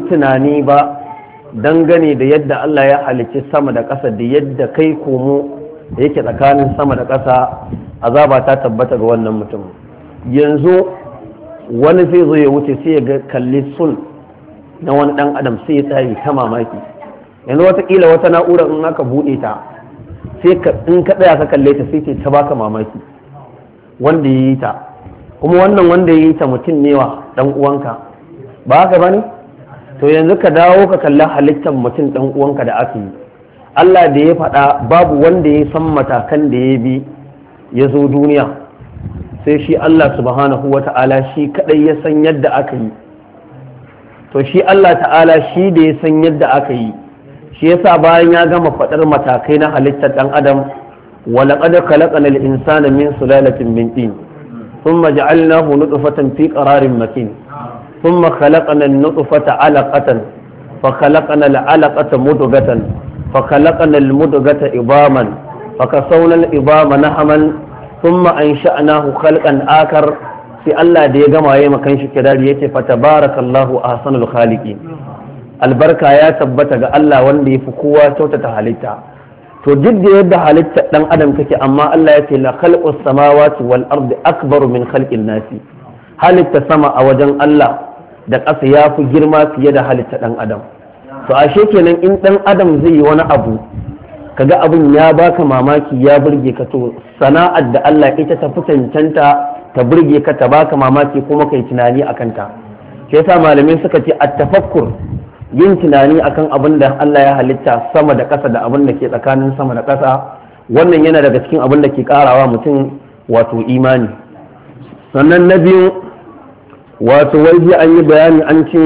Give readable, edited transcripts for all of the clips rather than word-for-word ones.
tunani ba dangane da yadda Allah ya halicci sama da ƙasa da yadda kai komo da yake tsakanin sama da ƙasa, azaba ta tabbata ga wannan mutum. Yanzu wani zai zo ya wuce sai ya ga kalli sun na wani ɗan adam sai ya tsaye ta mamaki. Yanzu watakila wata na'ura in aka buɗe ta sai in ka tsaya ka kalle ta sai ta baka mamaki wanda ya yi ta, kuma wannan wanda ya yi ta mutum ne wa ɗan uwanka, ba haka ba ne? To yanzu ka dawo ka kalli halittar mutum ɗan uwanka da aka yi. Allah da ya faɗa babu wanda ya san matakan da ya bi ya zo duniya sai shi Allah subhanahu wa ta'ala shi kaɗai ya san yadda aka yi. To shi Allah ta'ala shi da ya san yadda aka yi, shi yasa bayan ya gama faɗar matakai na halittar ɗan adam, walaƙad khalaqnal insana min sulalatin min tin thumma ja'alnahu nutfatan fi qararin makin thumma khalaqna an-nutfata 'alaqatan fa khalaqna al-'alaqata mudghatan fa khalaqna al-mudghata idaman fa kasawna al-idama nahman thumma ansha'nahu khalqan akar. sai Allah da ya gama yayin makan shi kirari yace fa tabarakallahu ahsanul khaliqin. Albarka ya tabbata ga Allah wanda ya fi kowa kyautata halitta. To duk da yadda halitta dan adam take, amma Allah ya ce la khalqus samawati wal ardi akbaru min khalqin nasi. Halitta sama a wajen Allah da ƙasa ya fi girma fiye da halitta dan adam. To ashe kenan in dan adam zai yi wani abu kaga abin ya baka mamaki ya burge ka, to sana'ar da Allah ita ta fi cancanta ta burge ka ta baka mamaki kuma kai tunani akan ta. Shi yasa malamai suka ce at-tafakkur, yin tunani akan abin da Allah ya halitta sama da ƙasa da abin da ke tsakanin sama da ƙasa, wannan yana daga cikin abin da ke ƙarawa mutum wato imani. Sannan na biyu, wato waje an yi bayani an ce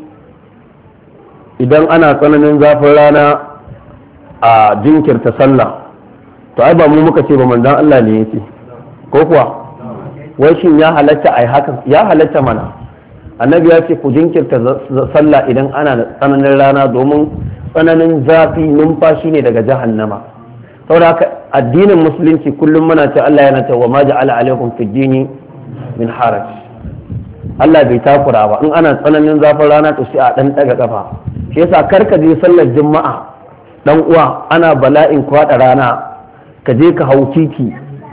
idan ana tsananin zafin rana a jinkirta sallah, to ai ba mu muka ce ba, manzon Allah ne yake ko kuwa? Wai shin ya halatta ai haka? Ya halatta mana. Annabi ya ce ku jinkirta sallah idan ana da tsananin rana, domin tsananin zafi numfashi ne daga jahannama. saboda haka addinin musulunci kullum muna ce Allah yana cewa ma ja'ala alaikum fid dini min haraj. Allah bai takura ba, in ana tsananin zafin rana to sai a dan daga kafa. Shi yasa karka je sallar juma'a dan uwa ana bala'in kwada rana ka je ka hau titi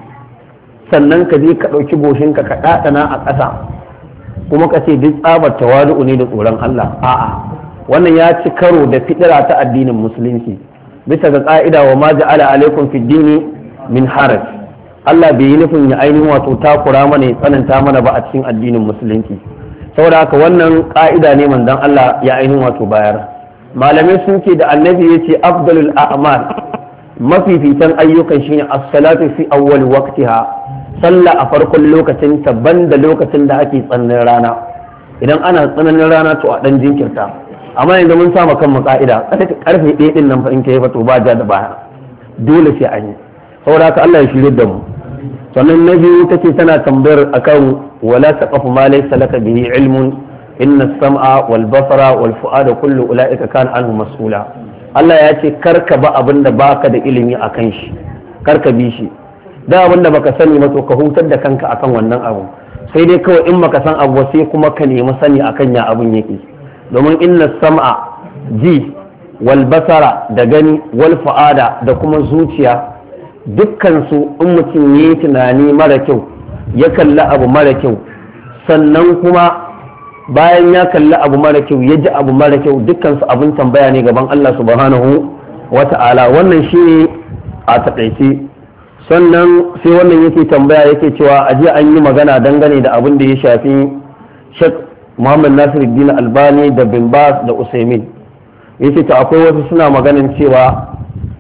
sannan ka je ka dauki goshinka ka dadana a ƙasa kuma ka ce duk tsabar tawadu ne da tsoron Allah. A'a, wannan ya ci karo da fitira ta addinin musulunci bisa ga ka'ida wa ma ja'ala alaikum fid dini min haraj. Allah bai yi nufin ya ainihin wato takura mana ya tsananta mana ba a cikin addinin musulunci. Saboda haka wannan ka'ida ne manzon Allah ya ainihin wato bayar. Malamai sun ce da annabi ya ce afdalul a'mal, mafifitan ayyukan shine as-salatu fi awwal waqtiha, sallah a farkon lokacin ta banda lokacin da ake tsananin rana. Idan ana tsananin rana to a dan jinkirta, amma yanzu mun sama kan ka'ida karfe 1 din nan fa in kai fa to ba ja da baya, dole sai an yi. Saboda haka Allah ya shirye da mu. Sannan na biyu take tana tambayar akan wala taqafu ma laysa laka bihi ilmun inna as-sam'a wal basara wal fu'ada kullu ulaika kana anhu mas'ula. Allah ya ce karka ba abinda baka da ilimi akan shi, karka bi shi. Da abinda baka sani ba to ka hutar da kanka akan wannan abu. Sai dai kawai in baka san abu sai kuma ka nemi sani akan ya abun yake. Domin inna as-sam'a ji wal basara da gani wal fu'ada da kuma zuciya, dukkansu in mutum ya yi tunani mara kyau ya kalli abu mara kyau sannan kuma bayan ya kalli abu mara kyau ya ji abu mara kyau, dukkansu abin tambaya ne gaban Allah subhanahu wa ta'ala. Wannan shi ne a taƙaice. Sannan sai wannan yake tambaya yake cewa a jiya an yi magana dangane da abin da ya shafi Sheikh Muhammad Nasiruddin Albani da Bin Baz da Usaimin. Yace ta akwai wasu suna maganin cewa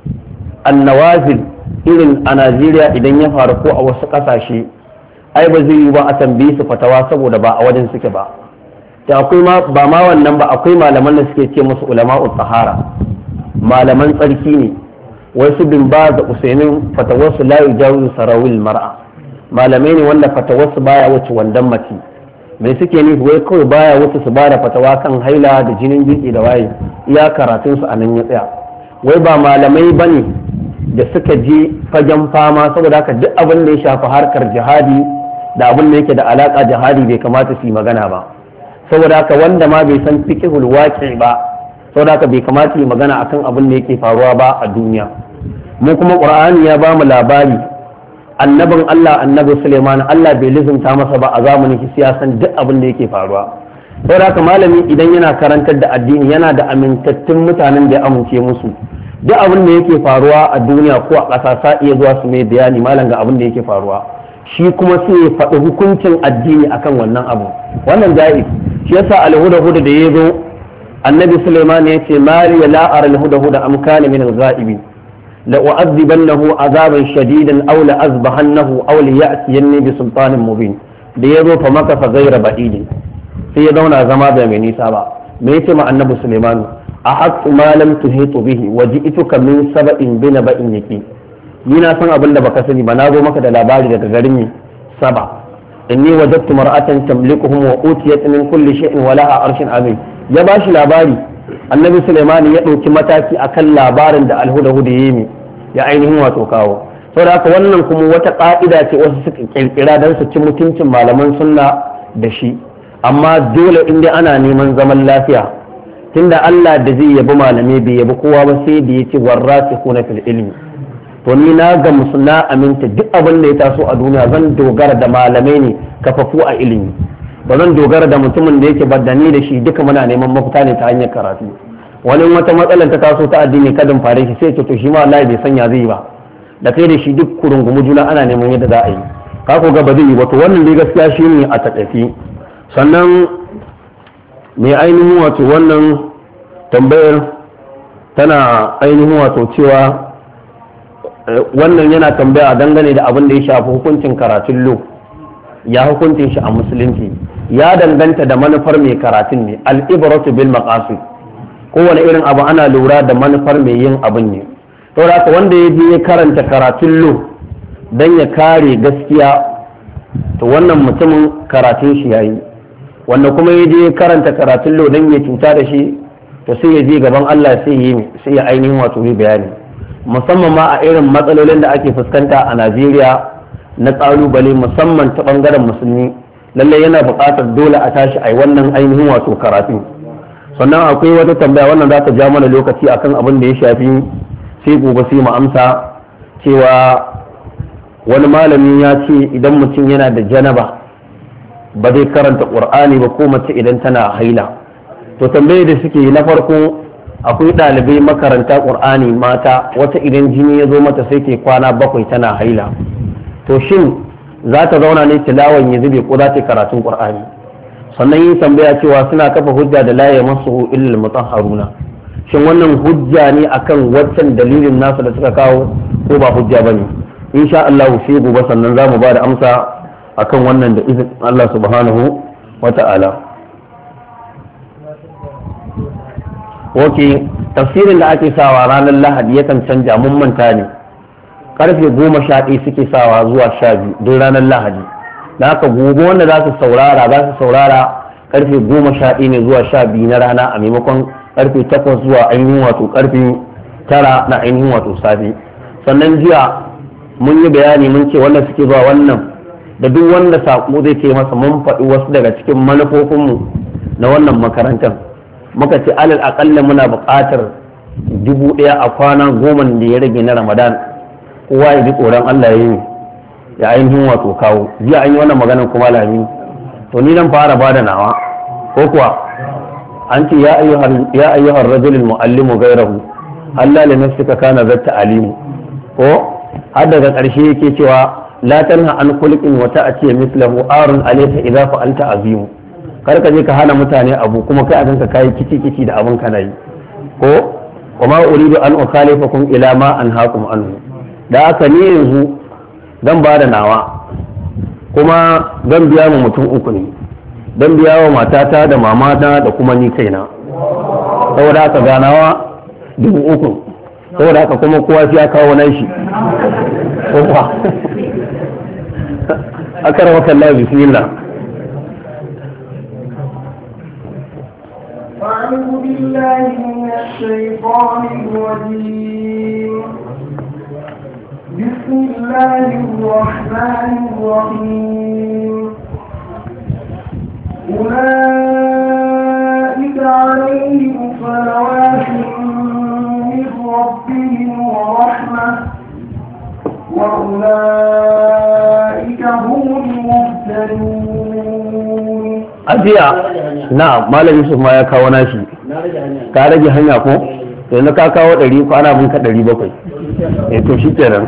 annawazil irin a Najeriya idan ya faru ko a wasu ƙasashe ai ba zai yi ba a tambaye su fatawa saboda ba a wajen suke ba. Da akwai ba ma wannan ba, akwai malaman da suke ce musu ulama'u tsahara, malaman tsarki ne. Wasu Bin Baz da Usaimin fatawarsu la yujawizu sarawil mar'a, malamai ne wanda fatawarsu baya wuce wandan mace. Me suke nufi? Wai kawai baya wuce su bada fatawa kan haila da jinin jiki da waye, iya karatun su anan ya tsaya. Wai ba malamai bane da suka je fagen fama, saboda haka duk abin da ya shafi harkar jihadi da abin da yake da alaka jihadi bai kamata su yi magana ba. saboda haka wanda ma bai san fiqhul waqi ba saboda haka bai kamata yi magana akan abin da yake faruwa ba a duniya. mu kuma qur'ani ya ba mu labari annabin Allah annabi Suleiman Allah bai lizumta masa ba a zamanin siyasan duk abin da yake faruwa. saboda haka malami idan yana karantar da addini yana da amintattun mutanen da ya amince musu duk abin da yake faruwa a duniya ko a ƙasa sa iya zuwa su mai bayani malam ga abin da yake faruwa shi kuma sai ya faɗi hukuncin addini akan wannan abu wannan jaiz shi yasa alhuda-huda da ya zo annabi Sulaiman ya ce mali la ara alhuda-huda am kana min al-ghaibi la u'adhibannahu azaban shadidan aw la azbahannahu aw li ya'tiyanni bi sultanin mubin da ya zo fa maka fa ghayra ba'id sai ya zauna zama da mai nisa ba me yace ma annabi Sulaiman ahaq ma lam tuhitu bihi waji'tuka min sab'in bi naba'in yaqin ni na san abin da baka sani ba na zo maka da labari daga garin Saba inni wajadtu mar'atan tamlikuhum wa utiyat min kulli shay'in wa laha arshin azim ya bashi labari annabi Sulaiman ya dauki mataki akan labarin da alhuda-huda yayi ya ainihin wato kawo saboda haka wannan kuma wata ka'ida ce wasu suka kirkira dan su ci mutuncin malaman sunna da shi amma dole inda ana neman zaman lafiya tunda Allah da zai yabi malamai bai yabi kowa ba sai da yake warrasikuna fil ilmi to ni na ga na aminta duk abin da ya taso a duniya zan dogara da malamai ne kafafu a ilimi ba zan dogara da mutumin da yake baddani da shi duka muna neman mafita ne ta hanyar karatu wani wata matsalar ta taso ta addini kadin fare shi sai ce to shi ma Allah bai sanya zai ba da kai da shi duk kurungumu juna ana neman yadda za a yi ka ko ga ba zai yi ba to wannan dai gaskiya shi ne a takaifi sannan mai ainihin wato wannan tambayar tana ainihin wato cewa wannan yana tambaya dangane da abin da ya shafi hukuncin karatun lo ya hukuncin shi a musulunci ya danganta da manufar mai karatun ne al-ibratu bil maqasid kowane irin abu ana lura da manufar mai yin abin ne to haka wanda ya je ya karanta karatun lo dan ya kare gaskiya to wannan mutumin karatun shi yayi wanda kuma ya je karanta karatun lo dan ya cuta da shi to sai ya je gaban Allah sai ya ainihin wato yi bayani musamman ma a irin matsalolin da ake fuskanta a Najeriya na ƙalubale musamman ta ɓangaren musulmi lallai yana buƙatar dole a tashi a wannan ainihin wato karatu sannan akwai wata tambaya wannan za ta ja mana lokaci akan abin da ya shafi sai gobe sai mu amsa cewa wani malami ya ce idan mutum yana da janaba ba zai karanta ƙur'ani ba ko mace idan tana haila to tambaye da suke na farko akwai ɗalibai makaranta ƙur'ani mata wata idan jini ya zo mata sai ke kwana 7 tana haila to shin za ta zauna ne tilawan ya zube ko za ta karatun ƙur'ani sannan yin tambaya cewa suna kafa hujja da la yamassuhu illa al-mutahharuna shin wannan hujja ne akan waccan dalilin nasu da suka kawo ko ba hujja bane insha Allah sai gobe sannan zamu ba da amsa akan wannan da izinin Allah subhanahu wata'ala tafsirin da ake sawa ranar lahadi yakan canja mun manta ne karfe 11 suke sawa zuwa 12 duk ranar lahadi da haka gobe wanda za su saurara karfe 11 ne zuwa 12 na rana a maimakon karfe 8 zuwa ainihin wato karfe 9 na ainihin wato safe sannan jiya mun yi bayani mun ce wanda suke zuwa wannan da duk wanda sako zai ce masa mun faɗi wasu daga cikin manufofinmu na wannan makarantar muka ce alal akalla muna buƙatar 1000 a kwana 10 da ya rage na Ramadan kowa ya ji tsoron Allah ya yi ya ainihin wato kawo jiya an yi wannan maganar kuma lami to ni nan fara bada nawa ko kuwa an ce ya ayyuhar rajulul muallimu ghayrahu Allah li nafsika kana zatta alimu ko har daga ƙarshe yake cewa la tanha an khuluqin wa ta'ti mithlahu arun alayka idza fa'alta azimu kar ka je ka hana mutane abu kuma kai a ganka kayi kici da abin kana yi ko kuma uridu an ukhalifakum ila ma anhaakum anhu da aka ni yanzu zan ba da nawa kuma zan biya mu mutum 3 ne zan biya wa matata da mamata da kuma ni kaina saboda haka ganawa 3,000 saboda haka kuma kowa sai ya kawo nan shi ko kuwa akara Allah bismillah أعوذ بالله من الشيطان الرجيم بسم الله الرحمن الرحيم أولئك jiya na malam Yusuf ma ya kawo nashi ka rage hanya ko yanzu ka kawo 100 ko ana mun ka 700 to shi kenan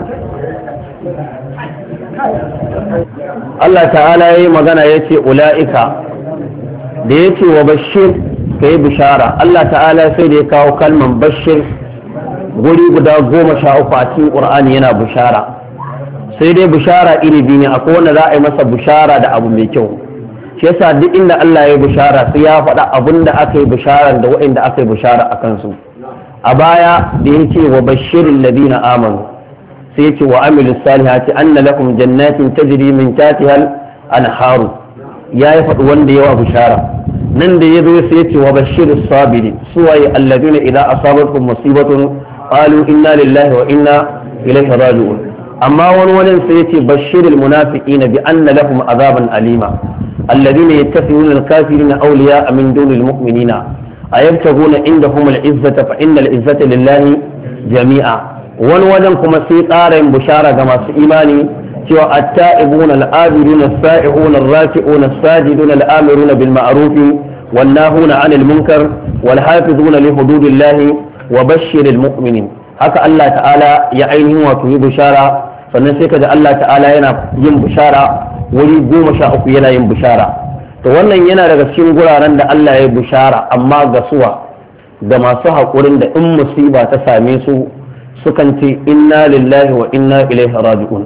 Allah ta'ala yayi magana yace ula'ika da yace wa bashir kai bishara Allah ta'ala sai da ya kawo kalman bashir guri guda 13 a cikin Qur'ani yana bishara sai dai bishara iri biyu ne akwai wanda za a yi masa bishara da abu mai kyau shi yasa duk inda Allah ya yi bishara sai ya faɗa abin da aka yi bishara da waɗanda aka yi bishara a kansu a baya da yake wa bashirin ladina amanu sai yake wa amilu salihati anna lakum jannatin tajri min tahtiha al-anharu yayi faɗi wanda yawa bishara nan da yazo sai yake wa bashiris sabirin suwaye alladina idza asabatkum musibatun qalu inna lillahi wa inna ilaihi raji'un amma wani sai yace bashiril munafiqina bi anna lahum azaban alima الذين يتخذون الكافرين أولياء من دون المؤمنين أيبتغون عندهم العزة فإن العزة لله جميعا ونوجن كما سيطار بشارة كما إيماني سوى التائبون الآبرون السائحون الراكعون الساجدون الآمرون بالمعروف والناهون عن المنكر والحافظون لحدود الله وبشر المؤمنين هكا الله تعالى يعينه وفي بشارة فنسيك الله تعالى ين بشارة wuri 13 yana yin bishara to wannan yana daga cikin guraren da Allah ya bishara amma ga suwa da masu haƙurin da in musiba ta same su sukan ce inna lillahi wa inna ilaihi raji'un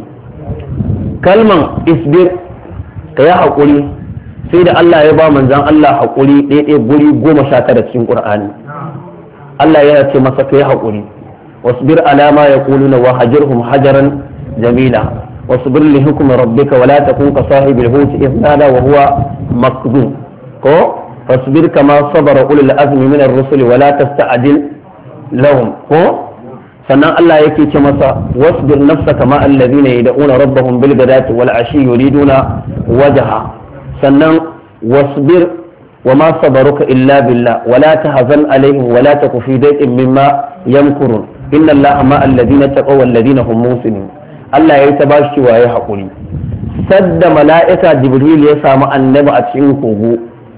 kalman isbir ka yi haƙuri sai da Allah ya ba manzon Allah haƙuri ɗaiɗai guri 19 cikin Qur'ani Allah yana ce masa ka yi haƙuri wasbir ala ma yaquluna wa hajirhum hajaran jamila واصبر لحكم ربك ولا تكن كصاحب الحوت إذ نادى وهو مكذوب فاصبر كما صبر أولي العزم من الرسل ولا تستعجل لهم sannan Allah yake ce masa wasbir nafsaka ma alladhina yad'una rabbahum bil ghadati wal ashi yuriduna wajha sannan wasbir wama sabaruka illa billah wala tahzan alaihim wala taku fi dayqin mimma yamkurun inna Allaha ma alladhina taqaw wal ladina hum muhsinun Allah ya yi ta ba shi waye haƙuri sadda mala'ika jibril ya samu annabi a cikin kogo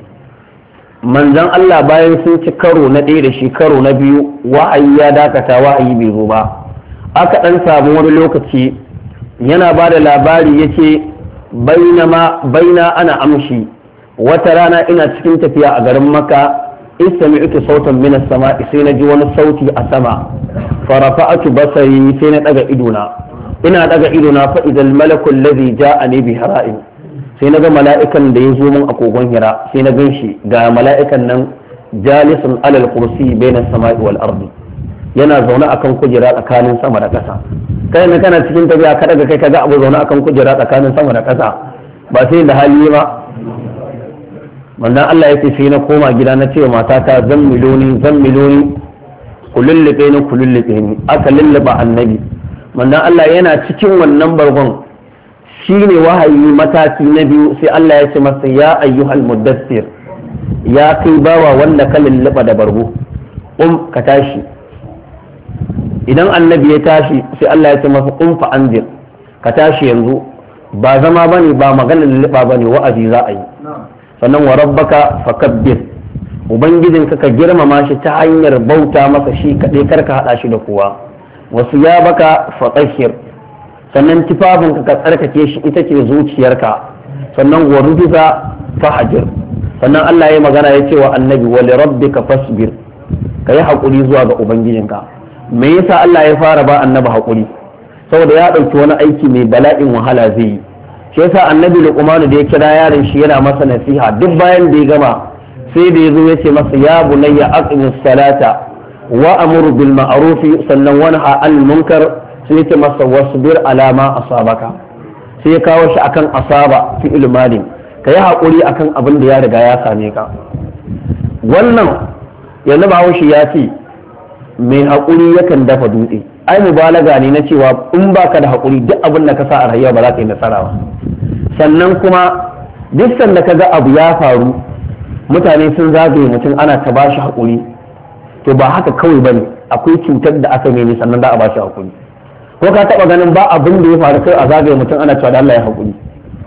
manzon Allah bayan sun ci karo na ɗaya da shi karo na biyu wa'ayi ya dakata wa'ayi bai zo ba aka ɗan samu wani lokaci yana ba da labari ya ce baina ana amshi wata rana ina cikin tafiya a garin maka istami'tu sautan minas sama sai na ji wani sauti a sama farafa'atu basari sai na ɗaga idona ina daga ido na fa'idal malakul ladhi ja'ani bi hara'in sai naga mala'ikan da ya zo min a kogon hira sai na ganshi ga mala'ikan nan jalisun alal kursi bainas sama'i wal ardi yana zaune akan kujera tsakanin sama da ƙasa kai ne kana cikin tafiya ka daga kai kaga abu zaune akan kujera tsakanin sama da ƙasa ba sai da hali ba manzon Allah yake sai na koma gida na ce matata zan miloni kullulle ni aka lullaba annabi manzon Allah yana cikin wannan bargon shine wahayi mataki na biyu sai Allah ya ce masa ya ayyuhal muddassir ya kai bawa wanda ka lullaba da bargo ka tashi idan annabi ya tashi sai Allah ya ce masa fa anzir ka tashi yanzu ba zama bane ba magana lullaba bane wa'azi za a yi sannan wa rabbaka fakabbir ubangijinka ka girmama shi ta hanyar bauta masa shi kadai karka hada shi da kowa wasu ya baka fatahir sannan tufafinka ka tsarkake shi ita ce zuciyarka sannan wa rubiza fahajir sannan Allah ya magana ya ce wa annabi wa li rabbika fasbir ka yi haƙuri zuwa ga ubangijinka me yasa Allah ya fara ba annabi haƙuri saboda ya ɗauki wani aiki mai bala'in wahala zai yi shi yasa annabi Luqman da ya kira yaron shi yana masa nasiha duk bayan da ya gama sai da ya zo ya ce masa ya bunayya aqimis salata وأمر بالمعروف sannan wanha anil munkar sai yake masa wasbir ala ma asabaka sai ya kawo shi akan asaba fi ilmalin kai hakuri akan abin da ya riga ya same ka wannan yanzu Bahaushe ya ce mai hakuri yakan dafa dutse ai mubalaga ne na cewa in baka da hakuri duk abin da ka sa a rayuwa ba za ka yi nasara ba sannan kuma duk sanda ka ga abu ya faru mutane sun zagaye mutum ana ta bashi hakuri to ba haka kawai bane akwai cutar da aka nemi sannan za a ba shi hakuri ko ka taba ganin ba abin da ya faru kai a zagaye mutum ana cewa da Allah ya hakuri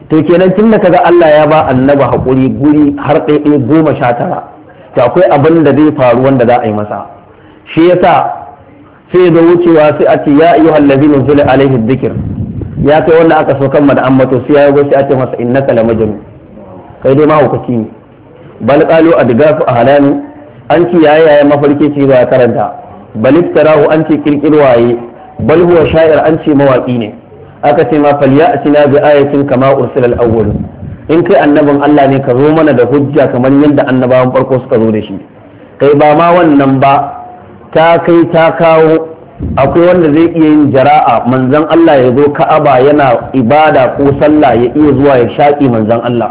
to kenan tun da kaga Allah ya ba annabi haƙuri guri har ɗaiɗai 19 to akwai abin da zai faru wanda za a yi masa shi yasa sai da wucewa sai a ce ya ayyuhal ladina zula alaihi dhikr ya kai wanda aka so kan da ambato sai ya go sai a ce masa innaka lamajnun kai dai mahaukaci ne bal qalu adgafu ahlani an ci yaya mafarki ce ba karanta bal iftarahu an ce kirkirwaye bal huwa sha'ir an ce mawaki ne aka ce ma falyatina bi ayatin kama ursila al-awwal in kai annabin Allah ne ka zo mana da hujja kamar yadda annabawan farko suka zo da shi kai ba ma wannan ba ta kai ta kawo akwai wanda zai iya yin jara'a manzon Allah ya zo Ka'aba yana ibada ko sallah ya iya zuwa ya shaƙi manzon Allah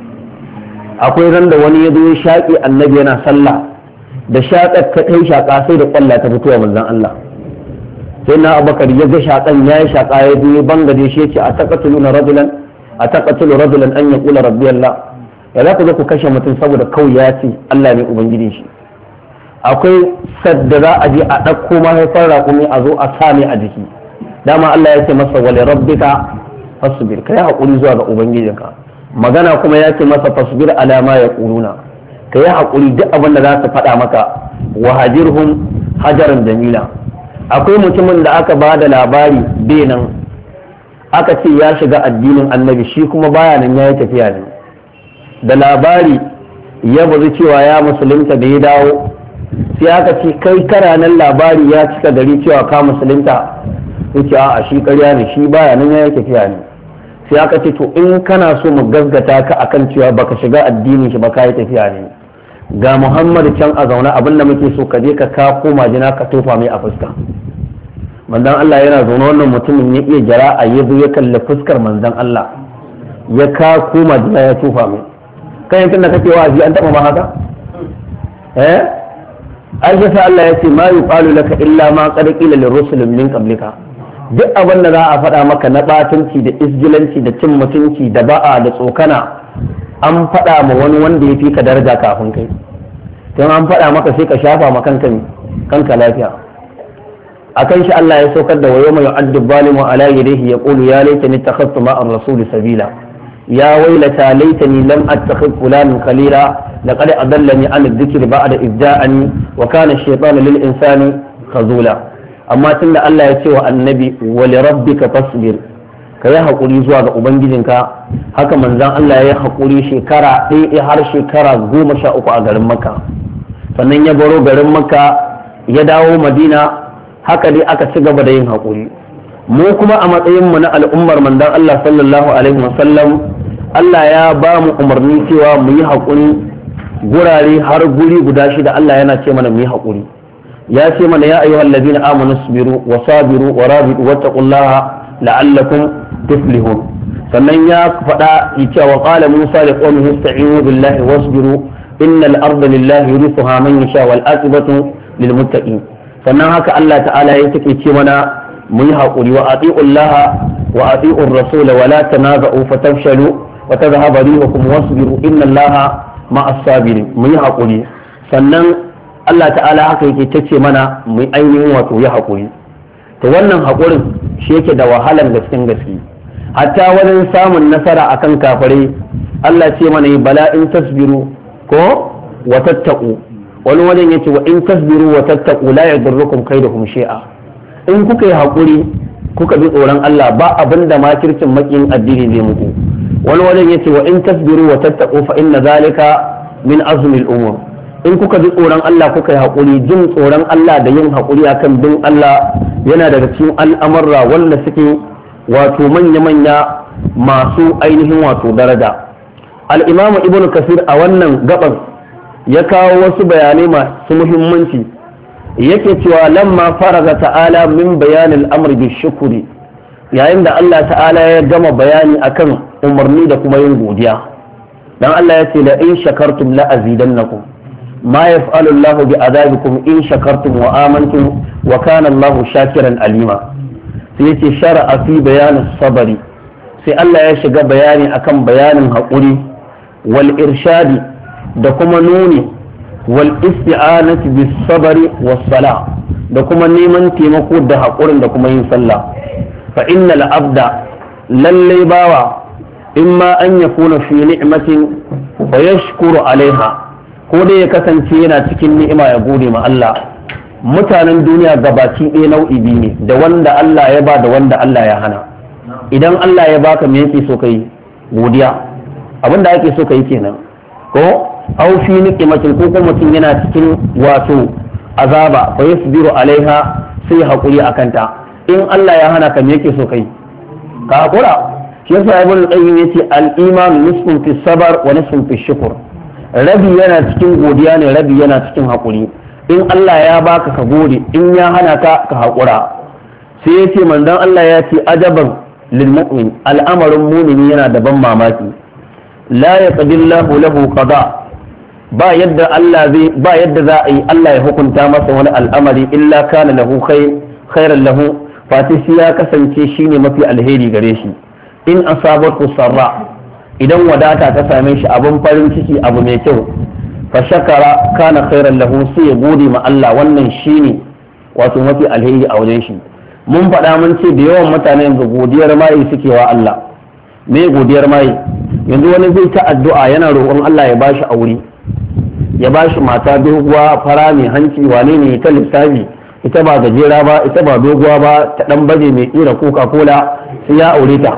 akwai ran da wani ya zo ya shaƙi annabi yana sallah da shaƙar ta kai shaƙa sai da ƙwalla ta fitowa manzon Allah sai na Abubakar ya ga shaƙan ya yi shaƙa ya zo bangade shi ya ce a taqatulu rajulan an yaqula rabbi Allah ya za ku zo ku kashe mutum saboda kawai ya ce Allah ne ubangijin shi akwai sadda za a je a ɗauko mahaifar raƙumi a zo a same a jiki dama Allah ya ce masa wale rabbika fasbir kai haƙuri zuwa ga ubangijinka magana kuma ya ce masa fasbir ala ma yaquluna kai haƙuri duk abin da za su faɗa maka wa hajirhum hajaran jamila akwai mutumin da aka ba da labari benan aka ce ya shiga addinin annabi shi kuma baya nan ya yi tafiya ne da labari ya bazu cewa ya musulunta da ya dawo sai aka ce kai karanan labari ya cika gari cewa ka musulunta yace a shi ƙarya ne shi baya nan ya yi tafiya ne sai aka ce to in kana so mu gaskata ka akan cewa baka shiga addinin shi ba ka yi tafiya ne ga Muhammad can a zaune abinda muke so ka je ka koma jina ka tofa mai a fuska manzon Allah yana zaune wannan mutumin ya iya jara'a ya zo ya kalli fuskar manzon Allah ya koma jina ya tofa mai kai yankin da kake wa'azi an taba ma haka aisha Allah ya ce ma yuqalu laka illa ma qad qila lirrusul min qablika duk abin da za a faɗa maka na batunci da isgilanci da cin mutunci da ba'a da tsokana an faɗa ma wani wanda ya fi ka daraja kafin kai don an faɗa maka sai ka shafa ma kanka lafiya akan shi Allah ya saukar da wayo mai yu'addu zalimu ala yadihi yaqulu ya laitani takhaftu ma'a ar-rasul sabila ya wailata laitani lam attakhidh fulanan khalila laqad adallani an adh-dhikri ba'da idh ja'ani wa kana ash-shaytanu lil insani khazula amma tunda Allah ya ce wa annabi wa li rabbika fasbir ka yi haƙuri zuwa ga ubangijinka haka manzan Allah ya yi haƙuri shekara ɗaya har shekara 13 a garin makka sannan ya baro garin makka ya dawo madina haka dai aka ci gaba da yin haƙuri mu kuma a matsayinmu na al'ummar manzan Allah sallallahu alaihi wasallam Allah ya ba mu umarni cewa mu yi haƙuri gurare har guri guda shida Allah yana ce mana mu yi haƙuri ya ce mana ya ayyuhal ladina amanu sabiru wa sabiru wa rabitu wattaqullaha la'allakum tuflihun sannan ya faɗa yace wa qala Musa li qaumihi ista'inu billahi wasbiru innal arda lillahi yurithuha man yasha wal aqibatu lil muttaqin sannan haka Allah ta'ala ya take ce mana mu yi haƙuri wa atiullaha wa atiur rasul wa la tanaza'u fatafshalu wa tadhhabu rihukum wasbiru innallaha ma'as sabirin mu yi haƙuri sannan Allah ta'ala haka yake tace mana mu ainihin wato yi haƙuri to wannan haƙurin shi yake da wahalar gaske hatta wajen samun nasara akan kafare Allah ce mana yi bala in tasbiru ko wa tattaqu wani wajen yace wa in tasbiru wa tattaqu la yadurrukum kaiduhum shay'a in kuka yi haƙuri kuka bi tsoron Allah ba abinda makircin makin addini zai muku wani wajen yace wa in tasbiru wa tattaqu fa inna zalika min azmi al-umur in kuka bi tsoron Allah kuka yi haƙuri jin tsoron Allah da yin haƙuri akan bin Allah yana daga cikin al'amurra wanda suke wato manya-manya masu ainihin wato daraja al'imamu ibn kasir a wannan gaban ya kawo wasu bayanai masu muhimmanci yake cewa lamma faraga ta'ala min bayanin amr bi shukuri yayin da Allah ta'ala ya gama bayani akan umarni da kuma yin godiya dan Allah ya ce la in shakartum la azidannakum ma yaf'alu Allah bi adabikum in shakartum wa amantum wa kana Allah shakiran alima sai yace shar'a fi bayanin sabari sai Allah ya shiga bayani akan bayanin haƙuri wal irshadi da kuma nuni wal isti'anati bis sabari was sala da kuma neman taimako da haƙurin da kuma yin sallah fa innal abda lalle bawa imma an yakuna fi ni'matin wa yashkuru alaiha, ko dai ya kasance yana cikin ni'ima ya gode ma Allah. Mutanen duniya gabaki ɗaya nau'i biyu ne, da wanda Allah ya ba da wanda Allah ya hana. Idan Allah ya baka me yake so kai? Godiya. Abinda ake so kai kenan. Ko au fi ni'matin, ko kuma mutum yana cikin wato azaba fa yasbiru alaiha, sai hakuri akan ta. In Allah ya hana ka me yake so kai? Ka hakura. Shi yasa Ibn al-Qayyim yace al-iman nisfun fi sabr wa nisfun fi shukr. Rabi yana cikin godiya ne, rabi yana cikin hakuri. In Allah ya baka ka gode, in ya hana ka ka hakura. Sai yace manzon Allah ya ce ajaban lil mu'min, al'amarin mu'mini yana da ban mamaki. La yaqdillahu lahu qada, ba yadda za a yi Allah ya hukunta masa wani al'amari illa kana lahu khairan lahu, fatisi ya kasance shine mafi alheri gare shi. In asabatu sarra, idan wadata ta same shi abun farin ciki, abu mai kyau, fa shakara kana khairan lahu, sai ya gode ma Allah, wannan shine wato mafi alheri a wajen shi. Mun faɗa mun ce da yawan mutane yanzu godiyar mai suke wa Allah. Me godiyar mai? Yanzu wani zai ta addu'a yana roƙon Allah ya bashi aure, ya bashi mata doguwa fara mai hanci, wane ne ta lissafi, ita ba gajera ba, ita ba doguwa ba, ta dan baje mai kira coca cola, sai ya aure ta.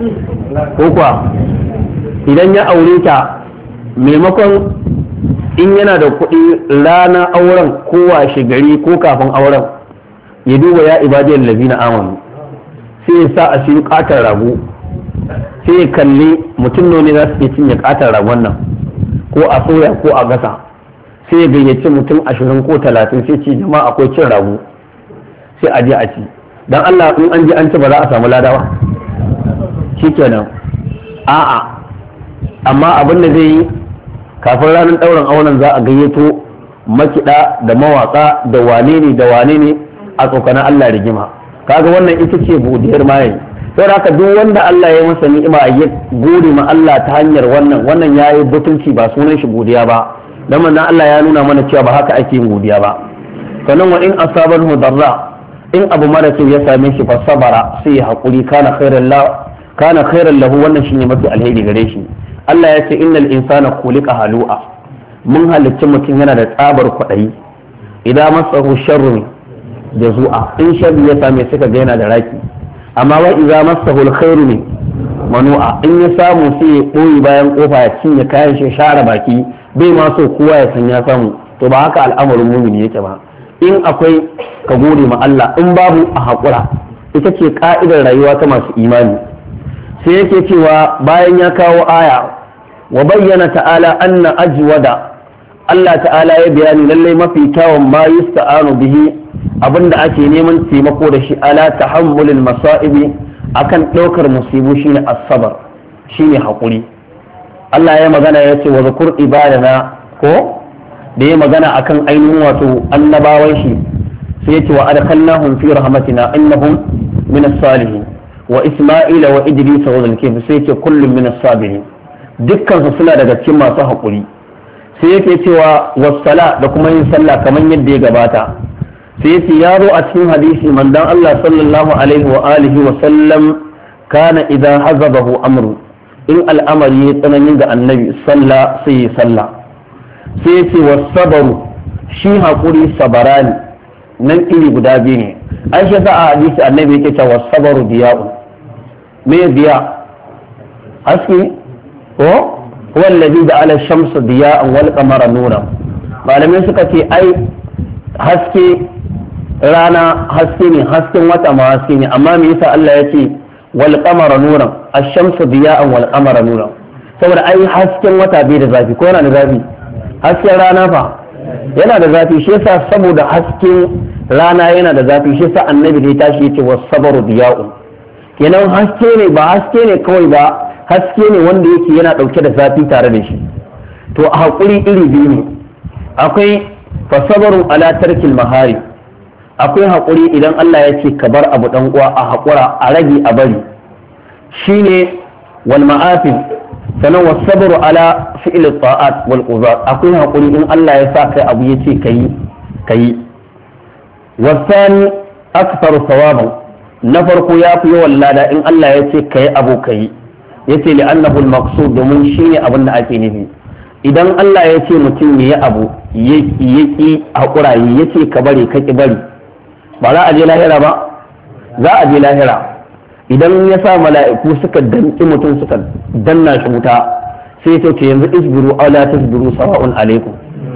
Ko kuwa idan ya aure ta, maimakon in yana da kuɗi rana auren ko washe gari ko kafin auren ya duba ya ibadiyar lazina amanu, sai ya sa a cikin katar rago, sai ya kalli mutum ne za su iya cinye katar ragon nan, ko a soya ko a gasa, sai ya gayyaci mutum 20 ko 30, sai ce jama'a akwai cin rago, sai a je a ci. Dan Allah in an je an ci ba za a samu ladawa? Shikenan. A'a, amma abin da zai yi kafin ranar ɗaurin auren za a gayyato makiɗa da mawaƙa da wane ne a tsokanin Allah rigima. Kaga wannan ita ce godiyar maye. Sai haka duk wanda Allah ya masa ni'ima ya gode ma Allah ta hanyar wannan yayi butunci, ba sunan shi godiya ba. Dan manzon Allah ya nuna mana cewa ba haka ake yin godiya ba. Sannan wa in asabahu darra, in abu mara kyau ya same shi fa sabara, sai ya hakuri, kana khairan lahu, wannan shine mafi alheri gare shi. Allah ya ce innal insana khuliqa halu'a, mun halicci mutum yana da tsabar kwaɗayi. Idan masahu sharrun jazu'a, in sharri ya same suka ga yana da raki. Amma wa idza masahu alkhairu ne manu'a, in ya samu sai ya ɓoye bayan kofa ya cinye kayan shi, share baki, bai ma so kowa ya san ya samu. To ba haka al'amarin mumini yake ba. In akwai ka gode ma Allah, in babu a haƙura. Ita ce ka'idar rayuwa ta masu imani. Sai yake cewa bayan ya kawo aya wa bayyana ta'ala anna ajwada, Allah ta'ala ya bayani lallai mafi kyawun ma yusta'anu bihi, abinda ake neman taimako da shi ala tahammulil masa'ibi, akan ɗaukar musibu shine as-sabr, shine haƙuri. Allah ya magana ya ce wa zakur ibadana, ko da ya magana akan ainihin wato annabawan shi, sai ya ce wa adkhalnahum fi rahmatina innahum min as-salihin, wa isma'ila wa idrisa wa zulkifl, sai ya ce kullum min as-sabirin, dukkan su suna daga cikin masu haƙuri. Sai yake cewa wassala, da kuma yin sallah kamar yadda ya gabata. Sai yace ya zo a cikin hadisi manzon Allah sallallahu alaihi wa alihi wa sallam, kana idan hazabahu amru, in al'amari ya tsanani ga annabi sallah sai ya sallah. Sai yace wasabaru, shi haƙuri sabarani, nan iri guda biyu ne. An shi a hadisi annabi yake cewa wasabaru diya'un. Me diya? Haske ko huwa alladhi ja'ala ash-shamsa diya'an wal qamara nuran. Malamai suka ce ai haske rana haske ne, hasken wata ma haske ne, amma me yasa Allah ya ce wal qamara nuran, ash-shamsu diya'an wal qamara nuran? Saboda ai hasken wata bai da zafi, ko yana da zafi? Hasken rana fa yana da zafi, shi yasa saboda hasken rana yana da zafi, shi yasa annabi da ya tashi yace was-sabru diya'un. Kenan haske ne, ba haske ne kawai ba, haske ne wanda yake yana ɗauke da zafi tare da shi. To a haƙuri iri biyu ne, akwai fasabarun ala tarkil mahari, akwai haƙuri idan Allah ya ce ka bar abu ɗan uwa a haƙura, a rage a bari, shine wal ma'afin. Sannan wasabaru ala fi'il ta'at wal qudrat, akwai haƙuri in Allah ya sa kai abu ya ce kayi. Wasani aktharu thawaban, na farko ya fi yawan lada in Allah ya ce kayi abu kayi. yace li'annahu al-maqsud domin shine abin da ake nufi idan Allah ya ce mutum ya yi abu ya ki hakura ya ce ka bari ka ki bari ba za a je lahira ba za a je lahira idan ya sa mala'iku suka danki mutum suka danna shi wuta sai ce yanzu isbiru aw la tasbiru sawa'un alaikum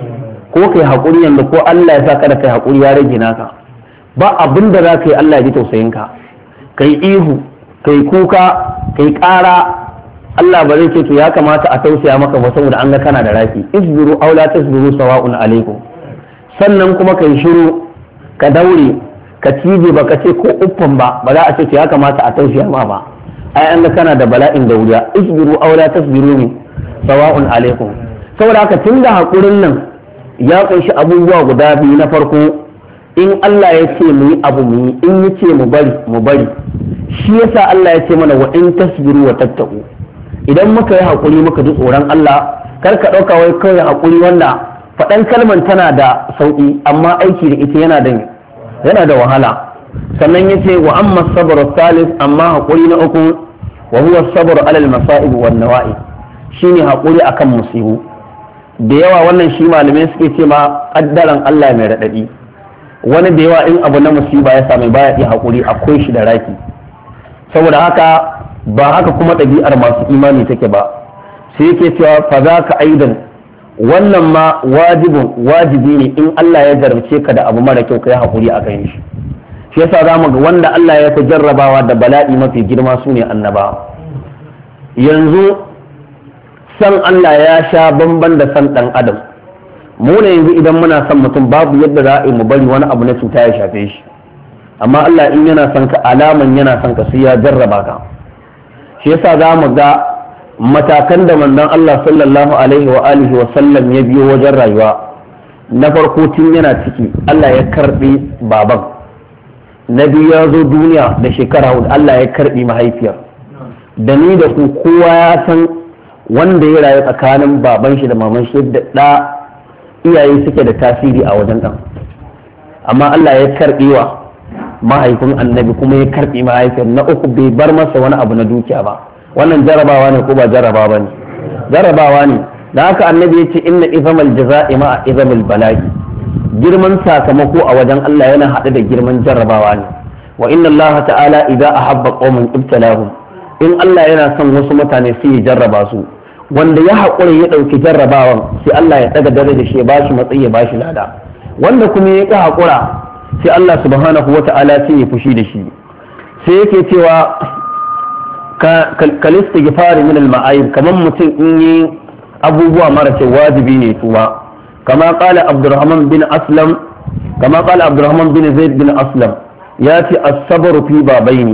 ko kai hakuri yanzu ko Allah ya sa kada kai hakuri ya rage naka ba abin da za ka yi Allah ya ji tausayin ka kai ihu kai kuka kai ƙara Allah ba zai ce to ya kamata a tausaya maka ba saboda an ga kana da rafi isbiru aw la tasbiru sawa'un alaikum sannan kuma kai shiru ka daure ka cije ba ka ce ko uffan ba za a ce to ya kamata a tausaya ma ba ai an ga kana da bala'in dauriya isbiru aw la tasbiru ne sawa'un alaikum saboda haka tunda hakurin nan ya kunshi abubuwa guda biyu na farko in Allah ya ce mu yi abu mu yi in ya ce mu bari shi yasa Allah ya ce mana wa in tasbiru wa tattaqu idan muka yi hakuri muka ji tsoron Allah kar ka dauka wai kawai hakuri wanda faɗan kalman tana da sauki amma aiki da ita yana da wahala sannan yace wa amma sabr salis amma hakuri na uku wa huwa sabr ala al-masa'ib wan nawa'i shine hakuri akan musibu da yawa wannan shi malamai suke ce ma kaddaran Allah mai radadi wani da yawa in abu na musiba ya same baya iya hakuri akwai shi da raki saboda haka ba haka kuma ɗabi'ar masu imani take ba sai yake cewa fa za ka aidan wannan ma wajibi ne in Allah ya jarabce ka da abu mara kyau kai hakuri a kan shi shi yasa zamu ga wanda Allah ya fi jarrabawa da bala'i mafi girma sune annabawa yanzu san Allah ya sha bamban da san dan adam mu ne yanzu idan muna son mutum babu yadda za a yi mu bari wani abu na cuta ya shafe shi amma Allah in yana son ka alaman yana son ka sai ya jarraba ka shi yasa za mu ga matakan da manzon Allah sallallahu alaihi wa alihi wa sallam ya biyo wajen rayuwa na farko tun yana ciki Allah ya karbi baban na biyu ya zo duniya da shekara hudu Allah ya karbi mahaifiyar da ni da ku kowa ya san wanda ya rayu tsakanin baban shi da maman shi da iyaye suke da tasiri a wajen ɗan amma Allah ya karɓi wa mahaifin annabi kuma ya karɓi mahaifiyar na uku bai bar masa wani abu na dukiya ba wannan jarabawa ne ko ba jarabawa ba ne jarabawa ne da haka annabi ya ce inna izamal jaza'i ma'a izamil bala'i girman sakamako a wajen Allah yana haɗe da girman jarabawa ne wa inna Allah ta'ala idza ahabba qauman ibtalahum in Allah yana son wasu mutane sai ya jarraba su wanda ya haƙura ya ɗauki jarrabawan sai Allah ya ɗaga dare da shi ya bashi matsayi ya bashi lada wanda kuma ya ƙi haƙura sai Allah subhanahu wa ta'ala sai ya fushi da shi sai yake cewa kalista gifari min al-ma'ayib kamar mutum in yi abubuwa mara kyau wajibi ne tuba kama qala Abdurrahman bin Aslam kama qala Abdurrahman bin Zaid bin Aslam ya ce as-sabru fi babaini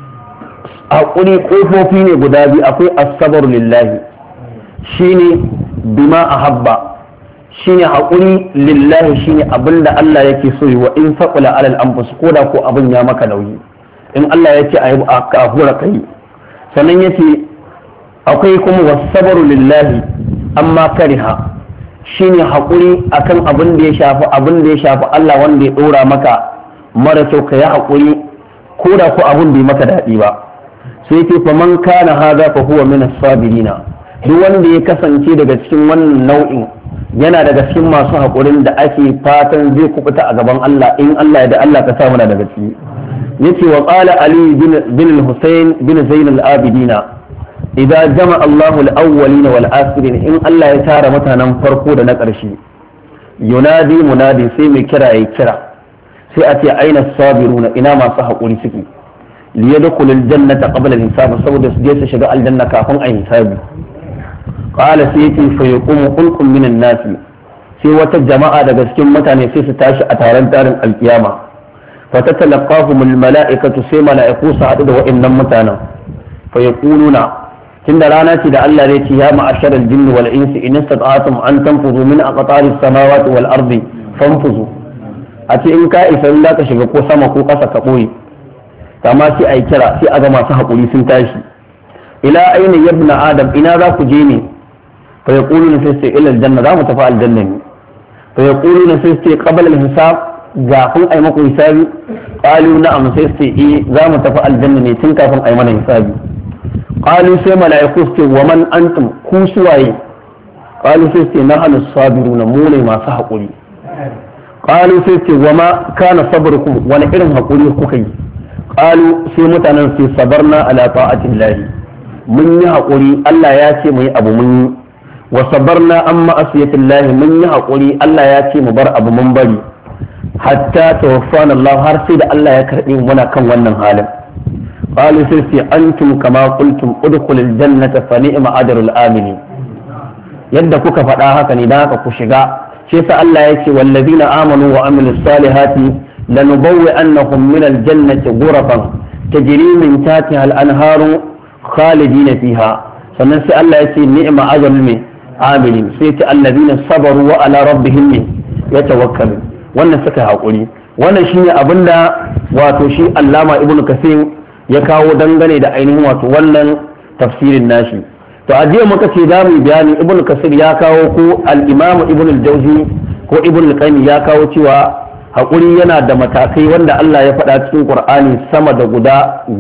haƙuri ƙofofi ne guda biyu akwai as-sabru lillahi shine bima ahabba shine haƙuri lillahi shine abinda Allah yake so yi wa in faqala alal anfus koda ko abin ya maka nauyi in Allah yace ayi a hura kai sannan yace akwai kuma wasabru lillahi amma kariha shine haƙuri akan abin da ya shafi Allah wanda ya dora maka mara kyau kai haƙuri koda ko abin bai maka daɗi ba sai yace faman kana hadha fa huwa min as-sabirina duk wanda ya kasance daga cikin wannan nau'in yana daga cikin masu haƙurin da ake fatan zai kubuta a gaban Allah in Allah ya da Allah ka samu daga ciki yace wa qala ali bin al-husayn bin zain al-abidina idza jama'a Allahu al-awwalina wal akhirin in Allah ya tara mutanen farko da na ƙarshe yunadi munadi sai mai kira yayi kira sai a ce aina sabiruna ina masu haƙuri suke liyadkhulul jannata qabla al-hisab saboda su je su shiga aljanna kafin a hisabi qala sai yace fa yaqumu khulqun minan nasi sai wata jama'a daga cikin mutane sai su tashi a taron tarin alkiyama fa tatalaqahum almala'ikatu sai mala'iku su haɗu da wa'annan mutanen fa yaquluna tunda rana ce da Allah ya ce ya ma'ashar aljinni wal insi in istata'tum an tanfuzu min aqtaris samawati wal ardi fanfuzu a ce in ka isa in ka shiga ko sama ko ƙasa ka ɓoye kama sai a yi kira sai a ga masu haƙuri sun tashi ila aina yabna adam ina za ku je ne fa yaquluna sai ila aljanna za mu tafi aljanna ne fa yaquluna sai qabla alhisab kafin ai maku hisabi qalu na'am sai za mu tafi aljanna ne tun kafin ai mana hisabi qalu sai mala'iku ce wa man antum ku suwaye qalu sai ce nahnu sabiruna mu ne masu haƙuri qalu sai ce wa ma kana sabrukum wani irin haƙuri kuka yi qalu sai mutanen sai sabarna ala ta'atillahi mun yi haƙuri Allah ya ce mu yi abu mun yi wa sabarna an ma'asiyatillahi mun yi haƙuri Allah ya ce mu bar abu mun bari hatta tawaffana Allah har sai da Allah ya karɓi muna kan wannan halin qalu sai antum kama qultum udkhulul jannata fa ni'ma ajrul aminin yadda kuka faɗa haka ne dan haka ku shiga shi yasa Allah ya ce wallazina amanu wa amilus salihati lanubawwi'annahum minal jannati ghurafan tajri min tahtiha al-anharu khalidina fiha sannan sai Allah ya ce ni'ma ajrul aminin sai ce allazina sabaru wa ala rabbihim yatawakkalun wannan suka haƙuri wannan shine abinda wato shi Allama Ibn Kathir ya kawo dangane da ainihin wato wannan tafsirin nashi to a jiya muka ce za mu bayani Ibn Kathir ya kawo ko al-Imam Ibn al-Jawzi ko Ibn al-Qayyim ya kawo cewa haƙuri yana da matakai wanda Allah ya faɗa cikin Qur'ani sama da guda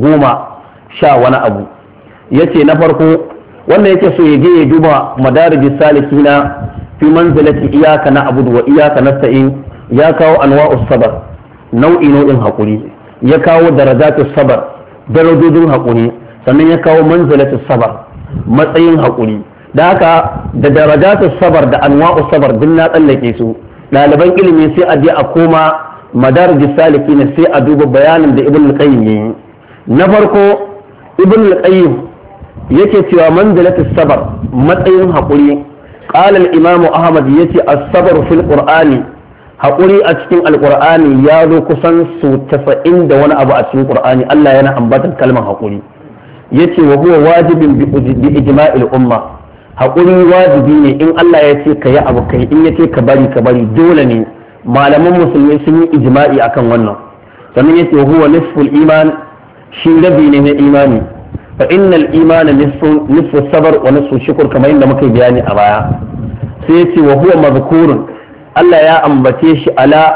10 wani abu yace na farko wanda yake so ya je ya duba madarijis salikina fi manzilati iyyaka na'budu wa iyyaka nasta'in ya kawo anwa'us sabar nau'in haƙuri ya kawo darajatus sabar darajojin haƙuri sannan ya kawo manzilatus sabar matsayin haƙuri da haka da darajatus sabar da anwa'us sabar duk na tsallake su ɗaliban ilimi sai a je a koma madarijis salikin sai a duba bayanin da ibn al-qayyim yayi na farko ibn al-qayyim yake cewa manzilatus sabar matsayin haƙuri qala al-imam ahmad yace as-sabr fil qur'ani haƙuri a cikin alƙur'ani ya zo kusan su 90 da wani abu a cikin ƙur'ani Allah yana ambatan kalmar haƙuri yace wa huwa wajibin bi ijma'il umma haƙuri wajibi ne in Allah ya ce ka yi abu kai in ya ce ka bari dole ne malaman musulmi sun yi ijma'i akan wannan sannan yace wa huwa nisful iman shi rabi ne na imani fa innal imana nisfu sabr wa nisfu shukr kamar yadda muka bayani a baya sai yace wa huwa mazkurun Allah ya ambace shi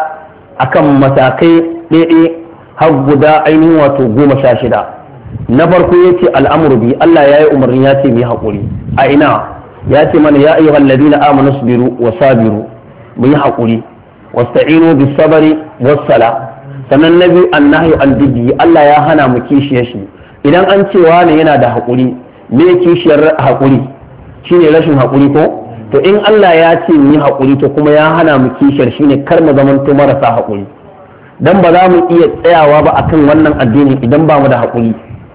akan matakai ɗaiɗai har guda ainihin wato 16 na farko ya ce al'amuru bi Allah ya yi umarni ya ce mai haƙuri a ina ya ce mana ya ayyuhal ladina amanu sabiru wa sabiru mu yi haƙuri wasta'inu bis sabari was sala sannan nabi annahyu an diddi Allah ya hana mu kishiyar shi idan an ce wani yana da haƙuri me kishiyar haƙuri shine rashin haƙuri ko to in Allah ya ce mu yi haƙuri to kuma ya hana mu kishiyar shine kar mu zamanto marasa haƙuri dan ba za mu iya tsayawa ba akan wannan addini idan ba mu da haƙuri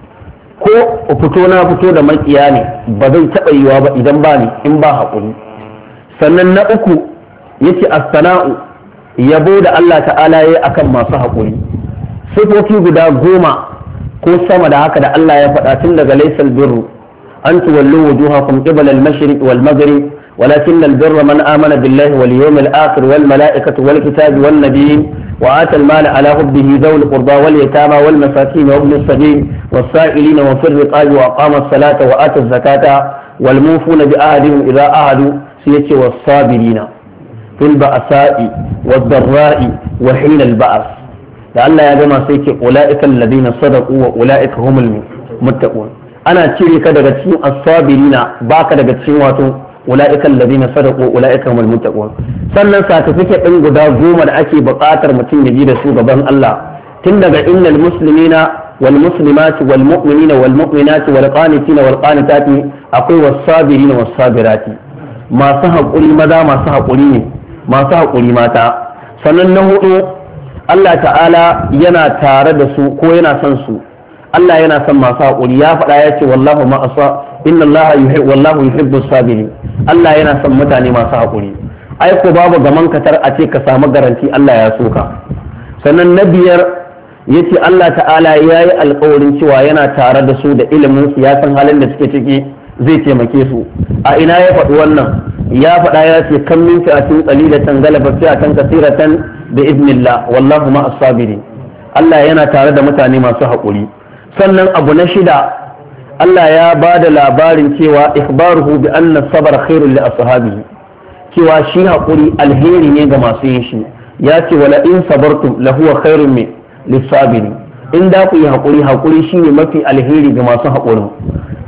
ko fito na fito da makiya ne ba zai taɓa yiwa ba idan ba ni in ba haƙuri sannan na uku yace as-sana'u yabo da Allah ta'ala yayi akan masu haƙuri sifofi guda 10 ko sama da haka da Allah ya faɗa tun daga laysal birru an tuwallu wujuhakum qibala al-mashriq wal maghrib ولكن البر من آمن بالله واليوم الآخر والملائكة والكتاب والنبيين وآتى المال على حبه ذوي القربى واليتامى والمساكين وابن السبيل والسائلين وفي الرقاب وأقام الصلاة وآتى الزكاة والموفون بعهدهم إذا عاهدوا سيتي والصابرين في البأساء والضراء وحين البأس لعل يا جماعة سيتي أولئك الذين صدقوا وأولئك هم المتقون أنا تشيري كذا الصابرين باك كذا واتو أولئك الذين صدقوا أولئك هم المتقون sannan certificate ɗin guda 10 da ake buƙatar mutum ya ji da su gaban Allah tun daga innal muslimina wal muslimati wal mu'minina wal mu'minati wal qanitina wal qanitati akwai was sabirina was sabirati masu haƙuri maza masu haƙuri ne masu haƙuri mata sannan na hudu Allah ta'ala yana tare da su ko yana son su Allah yana son masu haƙuri ya faɗa ya ce wallahu ma asa inna Allah wallahu yuhibbu sabirin Allah yana son mutane masu haƙuri ai ko babu gaman katar a ce ka samu garanti Allah ya soka sannan na biyar yace Allah ta'ala ya yi alƙawarin cewa yana tare da su da ilimin su ya san halin da suke ciki zai taimake su a ina ya faɗi wannan ya faɗa ya ce kan min fi'atin qalilatan galabat fi'atan kathiratan bi idnillah wallahu ma as-sabirin Allah yana tare da mutane masu haƙuri sannan abu na shida Allah ya ba da labarin cewa ikhbaruhu bi anna sabr khairul li ashabihi cewa shi haƙuri alheri ne ga masu yin shi ya ce wala in sabartum lahuwa khairun lis-sabirin in da ku yi haƙuri shine mafi alheri ga masu haƙurin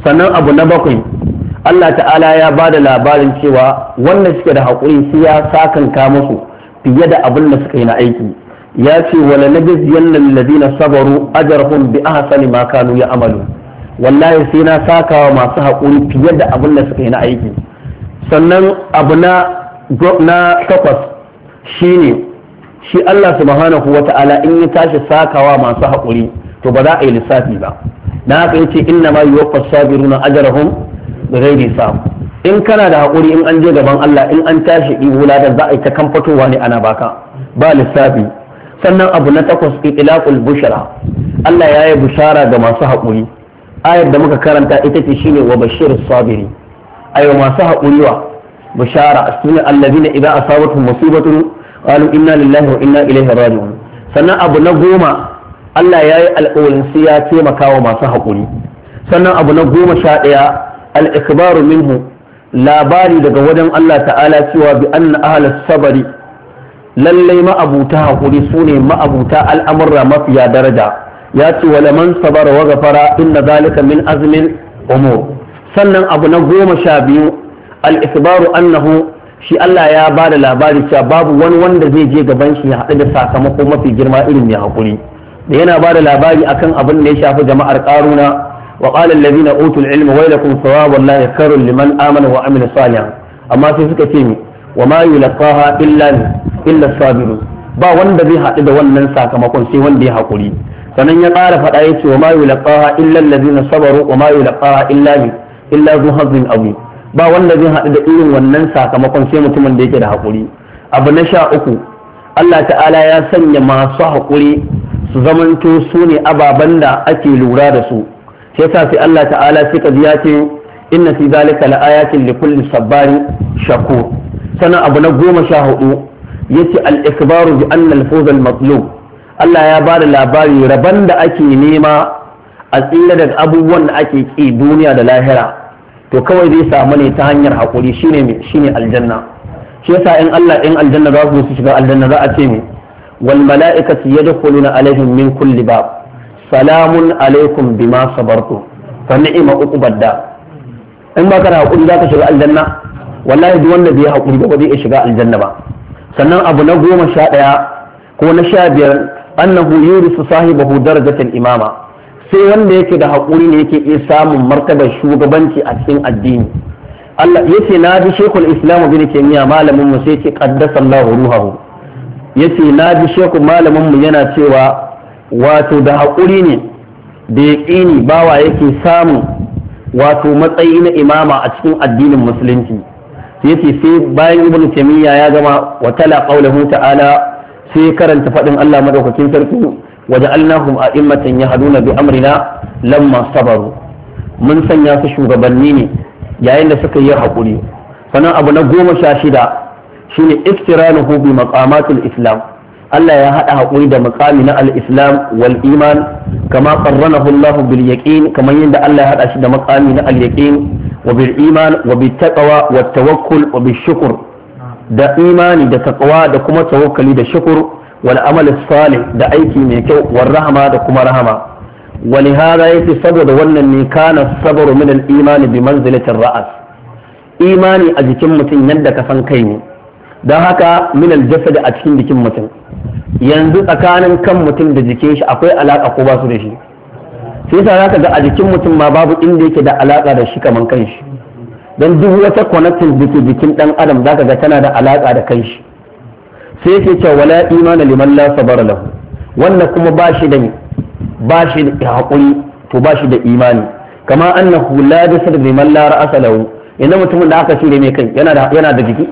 sannan abu na bakwai Allah ta'ala ya ba da labarin cewa wanda suke da haƙuri sai ya sakanka musu fiye da abin da suka yi na aiki ya ce wala najziyanna alladhina sabaru ajrahum bi ahsani ma kanu ya'malu wallahi sai na sakawa masu haƙuri fiye da abin da suka yi na aiki sannan abu na takwas shine shi Allah subhanahu wa ta'ala in ya tashi sakawa masu haƙuri to ba za a yi lissafi ba na haka yace inna ma yuwaffas sabiruna ajrahum bighairi hisab in kana da haƙuri in an je gaban Allah in an tashi ihu ladan za a yi ta kamfatowa ne ana baka ba lissafi sannan abu na takwas itlaqul bushra Allah ya yi bushara ga masu haƙuri ayar da muka karanta ita ce shine wa bashirus sabiri ayo masu haƙuri wa bushara sunna alladhina idza asabatuhum musibatun qalu inna lillahi wa inna ilaihi raji'un sannan abu na goma Allah ya yi alƙawarin sai ya taimaka wa masu haƙuri sannan abu na 11 al-ikbaru minhu labari daga wajen Allah ta'ala cewa bi anna ahlas sabari lallai ma'abuta haƙuri sune ma'abuta al'amurra mafiya daraja ya ce wa laman sabara wa ghafara inna zalika min azmin umur sannan abu na 12 al-ikbaru annahu shi Allah ya ba da labari cewa babu wani wanda zai je gaban shi ya haɗu da sakamako mafi girma irin mai haƙuri da yana ba da labari akan abin da ya shafi jama'ar ƙaruna wa qala allazina utul ilma waylakum thawabullahi khairul liman amana wa amila salihan amma sai suka ce ni wa ma yulqaha illa sabirun ba wanda zai haɗu da wannan sakamakon sai wanda ya haƙuri sannan ya ƙara faɗa ya ce wa ma yulqaha illa allazina sabaru wa ma yulqaha illa zu hazzin azim ba wanda zai haɗu da irin wannan sakamakon sai mutumin da yake da haƙuri abu na 13 Allah ta'ala ya sanya masu haƙuri su zamanto su ne ababen da ake lura da su sai sa sai Allah ta'ala sai ka ya ce inna fi zalika laayatin li kulli sabbarin shakur sana abu na 14 yace al-ikbaru bi anna al-fawz al-matlub Allah ya bada labari raban da ake nema a tsira daga abubuwan da ake ki duniya da lahira to kawai zai samu ne ta hanyar haƙuri shine aljanna shi yasa in Allah in aljanna za su shiga aljanna za a ce ne wal mala'ikatu yadkhuluna alaihim min kulli bab salamun alaikum bima sabartum fa ni'ma uqbad da in ba ka da haƙuri za ka shiga aljanna wallahi duk wanda bai haƙuri ba zai shiga aljanna ba sannan abu na 11 ko na 15 annahu yurisu sahibahu darajatul imama sai wanda yake da haƙuri ne yake iya samun martabar shugabanci a cikin addini Allah yace na ji Sheikhul Islam bin Taymiyyah malamin mu sai ce qaddasallahu ruhahu yace na ji Sheikh malamin mu yana cewa wato da haƙuri ne da yaqini bawa yake samu wato matsayi na imama a cikin addinin musulunci yace sai bayan Ibn Taymiyyah ya gama wa tala qawluhu ta'ala sai karanta fadin Allah madaukakin sarki waja'alnahum a'immatan yahduna bi amrina lamma sabaru mun sanya su shugabanni ne yayin da suka yi haƙuri sannan abu na 16 shine iftiranuhu bi maqamatil islam Allah ya hada haƙuri da maqami na al-islam wal iman kama qarranahu Allah bil yaqin kamar yadda Allah ya hada shi da maqami na al-yaqin wa bil iman wa bit taqwa wat tawakkul wa bil shukr da imani da taqwa da kuma tawakkali da shukr wal amal salih da aiki mai kyau war rahama da kuma rahama ولهذا يتي saboda wannan ne kana sabru min al-iman bi manzilati ar-ra's imani a jikin mutum yadda ka san kai ne dan haka min al-jasad a cikin jikin mutum yanzu tsakanin kan mutum da jikin shi akwai alaka ko ba su da shi sai yasa zaka ga a jikin mutum ma babu inda yake da alaka da shi kaman kanshi dan duk wata connecting da ke jikin dan adam zaka ga tana da alaka da kanshi sai yake cewa wala imana liman la sabara lahu wannan kuma ba shi da haƙuri to ba shi da imani kama annahu la jasad liman la ra'asa lahu idan mutumin da aka cire mai kai yana da jiki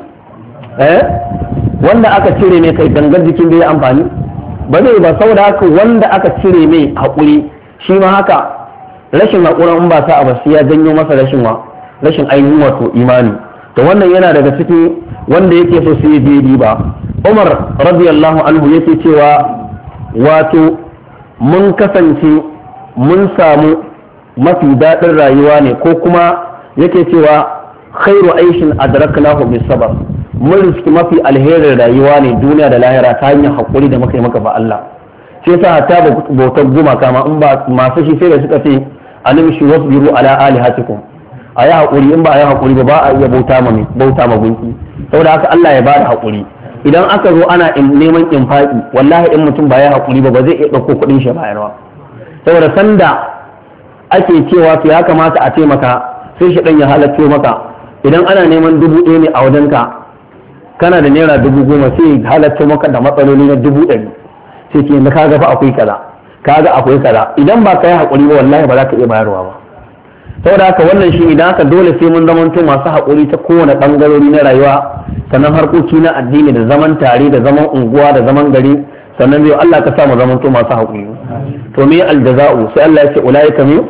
wanda aka cire mai kai dangar jikin bai amfani ba zai ba saboda haka wanda aka cire mai haƙuri shi ma haka rashin haƙurin in ba sa a basu ya janyo masa rashin ainihin wato imani to wannan yana daga ciki wanda yake so sai ya ba Umar radiyallahu anhu yake cewa wato mun kasance mun samu mafi daɗin rayuwa ne ko kuma yake cewa khairu aishin adraknahu bis sabr mun riski mafi alherin rayuwa ne duniya da lahira ta hanyar hakuri da muka yi maka ba Allah sai sa hatta bautar gumaka ma in ba masu shi sai da suka ce animshi wasbiru ala alihatikum a yi haƙuri in ba a yi haƙuri ba a iya bauta ma gunki saboda haka Allah ya ba da haƙuri idan aka zo ana neman infaki wallahi in mutum ba ya haƙuri ba zai iya ɗauko kuɗin shi bayarwa saboda sanda ake cewa su ya kamata a taimaka sai shi ɗan ya halatto maka idan ana neman 1,000 ne a wajenka kana da naira 10,000 sai ya halatto maka da matsaloli na 100,000 sai ce ka ga fa akwai kaza idan ba ka yi haƙuri ba wallahi ba za ka iya bayarwa ba saboda haka wannan shi idan haka dole sai mun zamanto masu haƙuri ta kowane ɓangarori na rayuwa sannan harkoki na addini da zaman tare da zaman unguwa da zaman gari sannan zai Allah ka sa mu zamanto masu haƙuri to me aljaza'u sai Allah ya ce ulaika me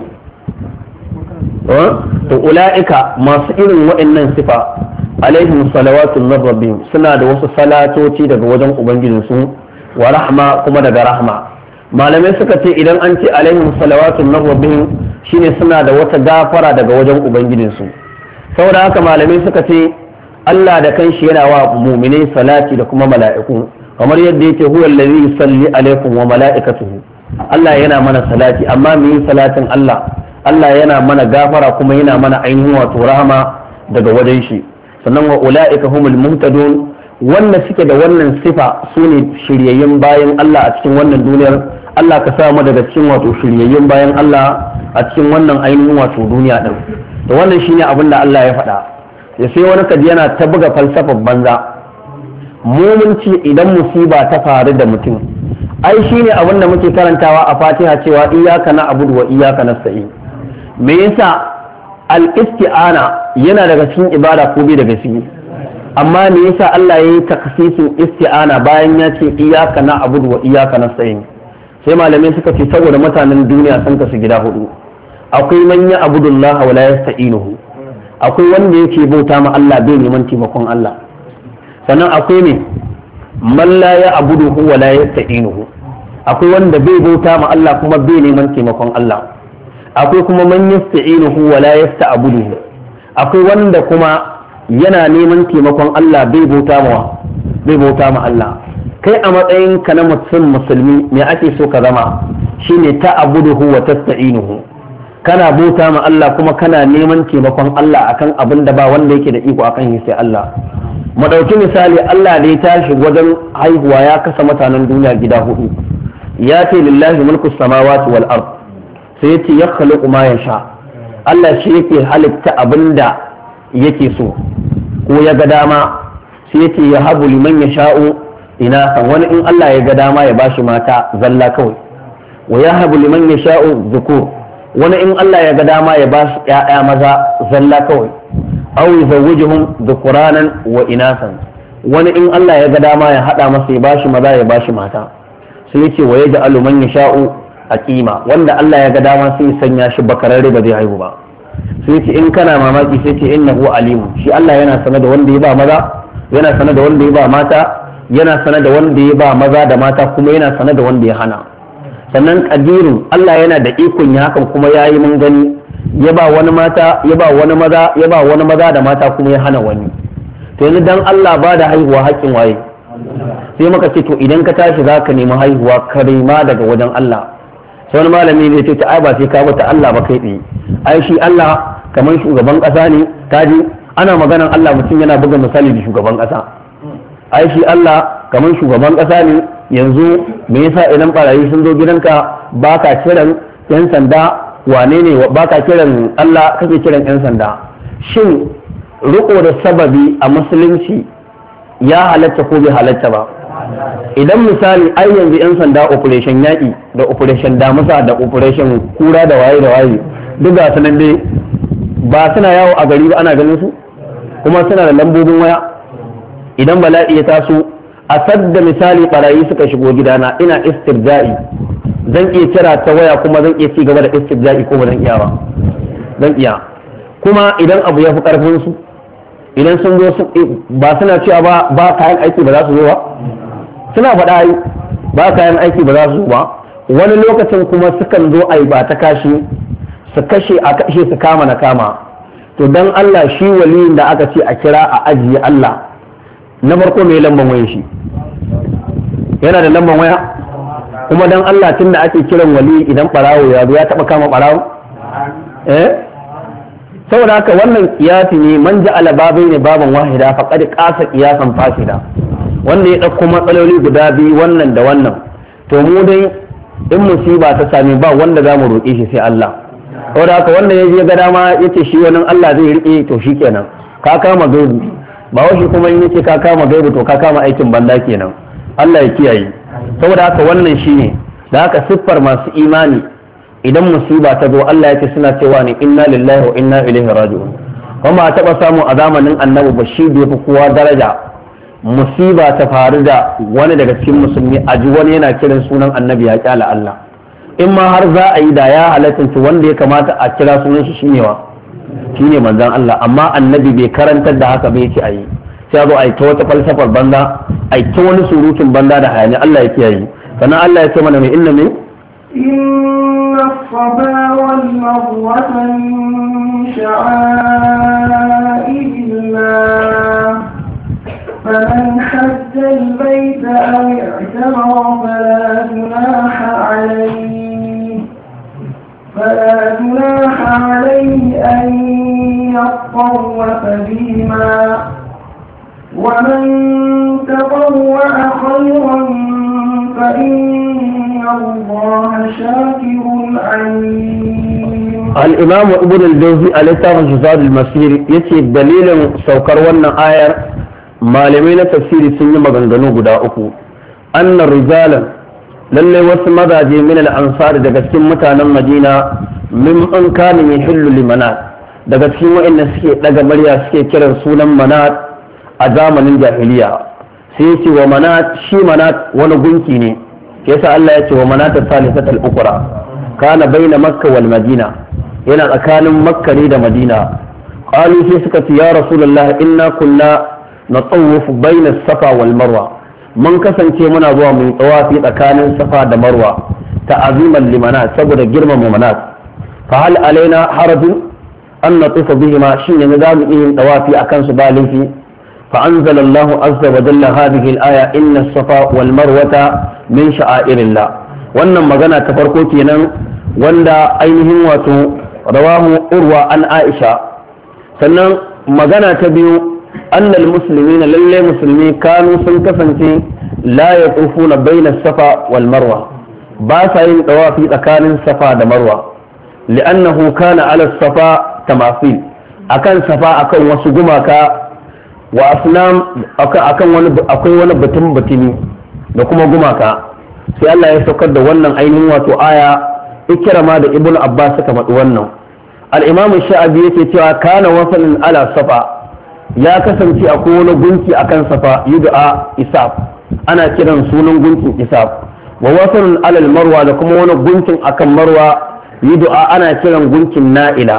to ulaika masu irin waɗannan sifa alaihim salawatu min rabbihim suna da wasu salatoci daga wajen ubangijinsu wa rahma kuma daga rahma malamai suka ce idan an ce alaihim salawatu min rabbihim shine suna da wata gafara daga wajen ubangijinsu saboda haka malamai suka ce Allah da kanshi yana wa mu'minai salati da kuma mala'iku kamar yadda yake huwa allazi yusalli alaikum wa mala'ikatuhu Allah yana mana salati amma me yin salatin Allah yana mana gafara kuma yana mana ainihin wato rahama daga wajen shi sannan wa ula'ika humul muhtadun wanda suke da wannan sifa sune shiryayyen bayan Allah a cikin wannan duniyar Allah ka sa mu daga cikin wato shiryayyen bayan Allah a cikin wannan ainihin wato duniya din to wannan shine abin da Allah ya faɗa ya sai wani kaji yana ta buga falsafar banza mumunci idan musiba ta faru da mutum ai shine abin da muke karantawa a Fatiha cewa iyyaka na'budu wa iyyaka nasta'in me yasa al-isti'ana yana daga cikin ibada ko bai daga ciki amma me yasa Allah ya yi takhsisin isti'ana bayan ya ce iyyaka na'budu wa iyyaka nasta'in sai malamai suka ce saboda mutanen duniya sun kasu gida hudu akwai man ya abudullah wa la yasta'inuhu akwai wanda yake bauta ma Allah bai neman taimakon Allah sannan akwai ne man la ya abuduhu wa la yasta'inuhu akwai wanda bai bauta ma Allah kuma bai neman taimakon Allah akwai kuma man yasta'inuhu wa la yasta'buduhu akwai wanda kuma yana neman taimakon Allah bai bauta ma Allah kai a matsayin ka na musulmi me ake so ka zama shine ta'buduhu wa tasta'inuhu kana bauta ma Allah kuma kana neman taimakon Allah akan abin da ba wanda yake da iko akan shi sai Allah mu dauki misali Allah da ya tashi wajen haihuwa ya kasa mutanen duniya gida hudu ya ce lillahi mulku samawati wal ard sai yace ya khaliqu ma yasha Allah shi yake halitta abinda yake so ko ya ga dama sai yace ya habu liman yasha'u ina wani in Allah ya ga dama ya bashi mata zalla kawai wa ya habu liman yasha'u dhukur wani in Allah ya ga dama ya bashi ƴaƴa maza zalla kawai aw yuzawwijuhum dhukuranan wa inasan wani in Allah ya ga dama ya hada masa ya bashi maza ya bashi mata sai yace wa yaj'alu man yasha'u aqima wanda Allah ya ga dama sai ya sanya shi bakararre ba zai haihu ba sai yace in kana mamaki sai yace innahu alimun shi Allah yana sanar da wanda ya ba maza yana sanar da wanda ya ba mata yana sanar da wanda ya ba maza da mata kuma yana sanar da wanda ya hana sannan qadirun Allah yana da ikon ya hakan kuma yayi mun gani ya ba wani mata ya ba wani maza ya ba wani maza da mata kuma ya hana wani to yanzu dan Allah ba da haihuwa haƙin waye sai muka ce to idan ka tashi zaka nemi haihuwa karima daga wajen Allah sai wani malami zai ce ta ai ba sai ka bata Allah ba kai tsaye ai shi Allah kamar shugaban ƙasa ne kaji ana maganan Allah mutum yana buga misali da shugaban ƙasa ai shi Allah kamar shugaban ƙasa ne yanzu me yasa idan barayi sun zo gidanka baka kiran yan sanda wane ne baka kiran Allah kake kiran yan sanda shin riko da sababi a musulunci ya halatta ko bai halatta ba idan misali ai yanzu yan sanda operation yaƙi da operation damusa da operation kura da waye duk ga sanan dai ba suna yawo a gari ba ana ganin su kuma suna da lambobin waya idan bala'i ya taso a sadda misali barayi suka shigo gidana ina istirja'i zan iya kira ta waya kuma zan iya ci gaba da istirja'i ko ba zan iya ba zan iya kuma idan abu ya fi karfin su idan sun zo ba suna cewa ba kayan aiki ba za su zo ba suna faɗa yi ba kayan aiki ba za su zo ba wani lokacin kuma sukan zo a yi ba ta kashi su kashe a kashe su kama na kama to dan Allah shi waliyin da aka ce a kira a ajiye Allah na farko mai lamban waya shi yana da lamban waya kuma dan Allah tun da ake kiran wali idan barawo ya zo ya taba kama barawo saboda haka wannan kiyasi ne man ja'ala babai ne baban wahida faqad qasa qiyasan fasida wanda ya dauko matsaloli guda biyu wannan da wannan to mu dai in musiba ta sami ba wanda za mu roƙe shi sai Allah saboda haka wanda ya je ga dama yace shi wannan Allah zai rike to shikenan ka kama gaibu ba wai kuma in yace ka kama gaibu to ka kama aikin banda kenan Allah ya kiyaye saboda haka wannan shine da haka siffar masu imani idan musiba ta zo Allah yake suna cewa ne inna lillahi wa inna ilaihi raji'un kuma a taba samu a zamanin annabi bashir da yafi kowa daraja musiba ta faru da wani daga cikin musulmi a ji wani yana kiran sunan annabi ya kyala Allah in ma har za a yi da ya halatta wanda ya kamata a kira sunan shi shine manzon Allah amma annabi bai karantar da haka bai ce a yi sai zo a yi ta wata falsafar banda a yi ta wani surutun banda da hayani Allah ya kiyaye sannan Allah ya ce mana mai inna min الصفا والمروة من شعائر الله فمن حج البيت أو اعتمر فلا جناح عليه أن يطوف بهما ومن تطوع خيرا فإن الله شاكر عليم. الإمام ابن الجوزي عليه جزاد المسير يتي دليل سوكر ون آية معلمين تفسير سنة مغنغنو قدا أكو أن الرجال للي وسم مداجي من الأنصار دقسكين متانا مدينة ممن كان يحل لمنات دقسكين وإن سكي لقى مريا سكي كرر سونا منات أزامن الجاهلية سيتي ومنات شي منات ونقنكيني yasa Allah ya ce wa manata salisatul ukra kana baina makka wal madina yana tsakanin makka ne da madina qalu sai suka ce ya rasulullah inna kunna natawuf baina safa wal marwa mun kasance muna zuwa mu tawafi tsakanin safa da marwa ta'aziman limanat saboda girmama manat fa hal alaina harajun an natufa bihima shin yanzu za mu yi tawafi akan su ba laifi فأنزل الله عز وجل هذه الآية إن الصفا والمروة من شعائر الله wannan magana ta farko kenan wanda ainihin wato rawahu urwa an aisha sannan magana ta biyu annal muslimina lalle musulmi kanu sun kasance la yatufuna baina safa wal marwa ba sa yin tawafi tsakanin safa da marwa li'annahu kana ala safa tamasil akan safa akan wasu gumaka wa asnam akan wani akwai wani batun batini da kuma gumaka sai Allah ya saukar da wannan ainihin wato aya ikrama da ibnu abbas suka faɗi wannan al-imam sha'abi yake cewa kana wasalin ala safa ya kasance akwai wani gunki akan safa yud'a isaf ana kiran sunan gunkin isaf wa wasalin ala marwa da kuma wani gunkin akan marwa yud'a ana kiran gunkin na'ila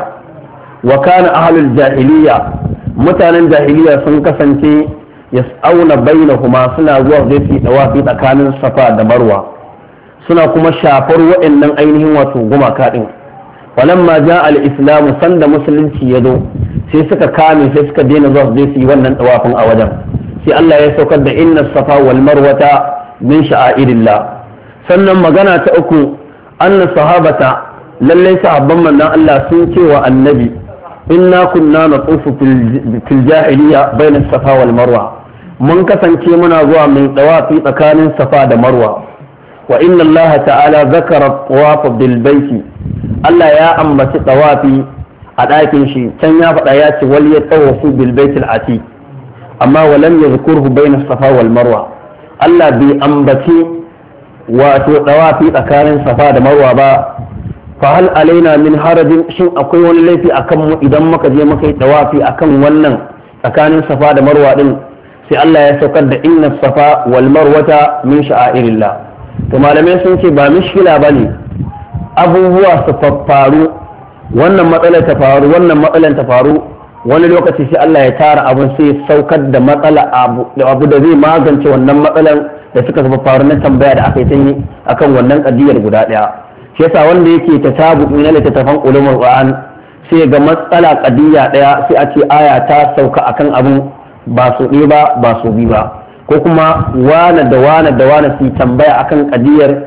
wa kana ahlul jahiliya mutanen jahiliya sun kasance yas'auna bainahuma suna zuwa zai fi dawafi tsakanin safa da marwa suna kuma shafar waɗannan ainihin wato gumaka din walamma ja al-islamu sanda musulunci ya zo sai suka kame sai suka daina zuwa zai fi wannan dawafin a wajen sai Allah ya saukar da inna safa wal marwata min sha'airillah sannan magana ta uku anna sahabata lallai sahabban manzon Allah sun ce wa annabi inna kunna natufu fil jahiliya bayna safa wal marwa mun kasance muna zuwa mai dawafi tsakanin safa da marwa wa inna Allah ta'ala zakara tawafa bil baiti Allah ya ambaci tawafi a ɗakin shi can ya faɗa ya ce wal yatawafu bil baitil atiq amma walam yadhkurhu bayna safa wal marwa Allah bai ambaci wato dawafi tsakanin safa da marwa ba fahal alaina min harajin shin akwai wani laifi akan mu idan muka je muka yi tawafi akan wannan tsakanin safa da marwa din sai Allah ya saukar da inna safa wal marwata min sha'airillah to malamai sun ce ba mishkila bane abubuwa su faru wannan matsalar ta faru wannan matsalar ta faru wani lokaci sai Allah ya tara abun sai ya saukar da matsala abu da zai magance wannan matsalar da suka faru na tambaya da aka yi akan wannan kadiyar guda daya shi yasa wanda yake ta tabu na littattafan ulumul qur'an sai ga matsala qadiyya daya sai a ce aya ta sauka akan abun ba su ɗaya ba su bi ba ko kuma wane da wane su tambaya akan qadiyar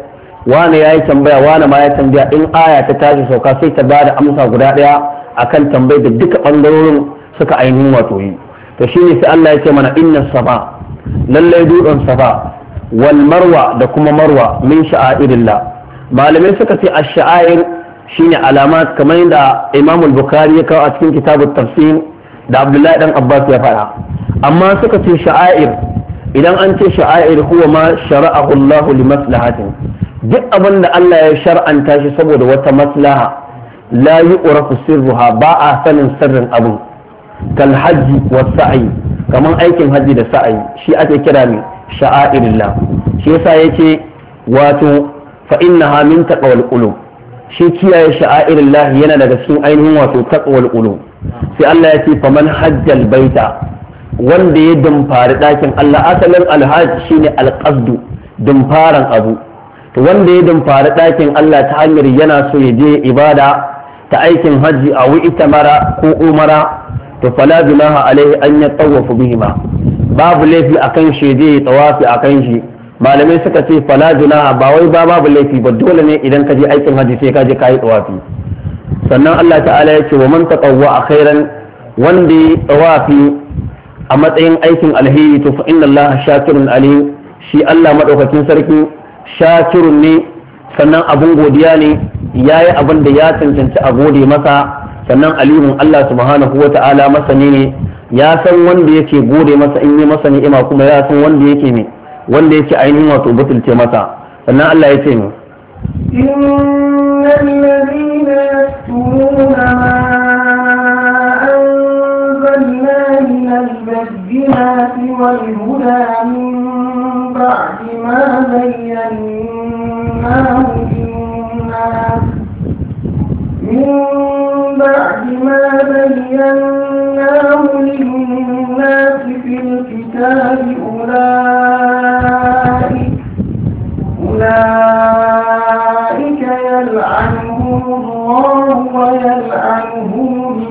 wani ya yi tambaya wani ma ya tambaya in aya ta tashi sauka sai ta ba da amsa guda ɗaya akan tambayar da duka ɓangarorin suka ainihin wato yi. To shine sai Allah ya ce mana inna safa lallai dutsen safa wal marwa da kuma marwa min sha'airillah. Malamai suka ce ash-sha'air shine alamat kamar yadda Imam al-Bukhari ya kawo a cikin kitabut tafsir da Abdullahi dan Abbas ya faɗa. Amma suka ce sha'air idan an ce sha'air huwa ma shara'ahu Allah li maslahatin, duk abin da Allah ya shar'anta shi saboda wata maslaha la yu'rafu sirruha, ba a sanin sirrin abin, kal hajji was sa'i, kaman aikin hajji da sa'i shi ake kira ne sha'airillah. shi yasa yake wato fa innaha min taqwal qulub, shi kiyaye sha'airillah yana daga cikin ainihin wato taqwal qulub. sai Allah ya ce faman hajjal baita, wanda ya dumfari ɗakin Allah, asalin alhaj shine alqasdu, dumfaran abu. To wanda ya dumfari ɗakin Allah ta hanyar yana so ya je ibada ta aikin hajji a itamara ko umara, to fala junaha alaihi an yatawafu bihima, babu laifi akan shi je ya tawafi akan shi. Malamai suka ce fala junaha ba wai babu laifi ba, dole ne idan ka je aikin hajji sai ka je ka yi tawafi. Sannan Allah ta'ala ya ce wa man tatawwa khairan, wanda ya tawafi a matsayin aikin alheri, to fa inna Allah shakirun alim, shi Allah madaukakin sarki shakirun ne, sannan abun godiya ne, yayi abin da ya cancanci a gode masa. Sannan alimun Allah subhanahu wa ta'ala masani ne, ya san wanda yake gode masa in yi masa ni'ima, kuma ya san wanda yake ne wanda yake ainihin wato butulce masa. Sannan Allah ya ce ne innal ladina yaktumuna ma anzalna minal bayyinati wal huda min ba'di ma bayyanahu lin-nas بعد ما بيناه للناس في الكتاب أولئك يلعنهم الله ويلعنهم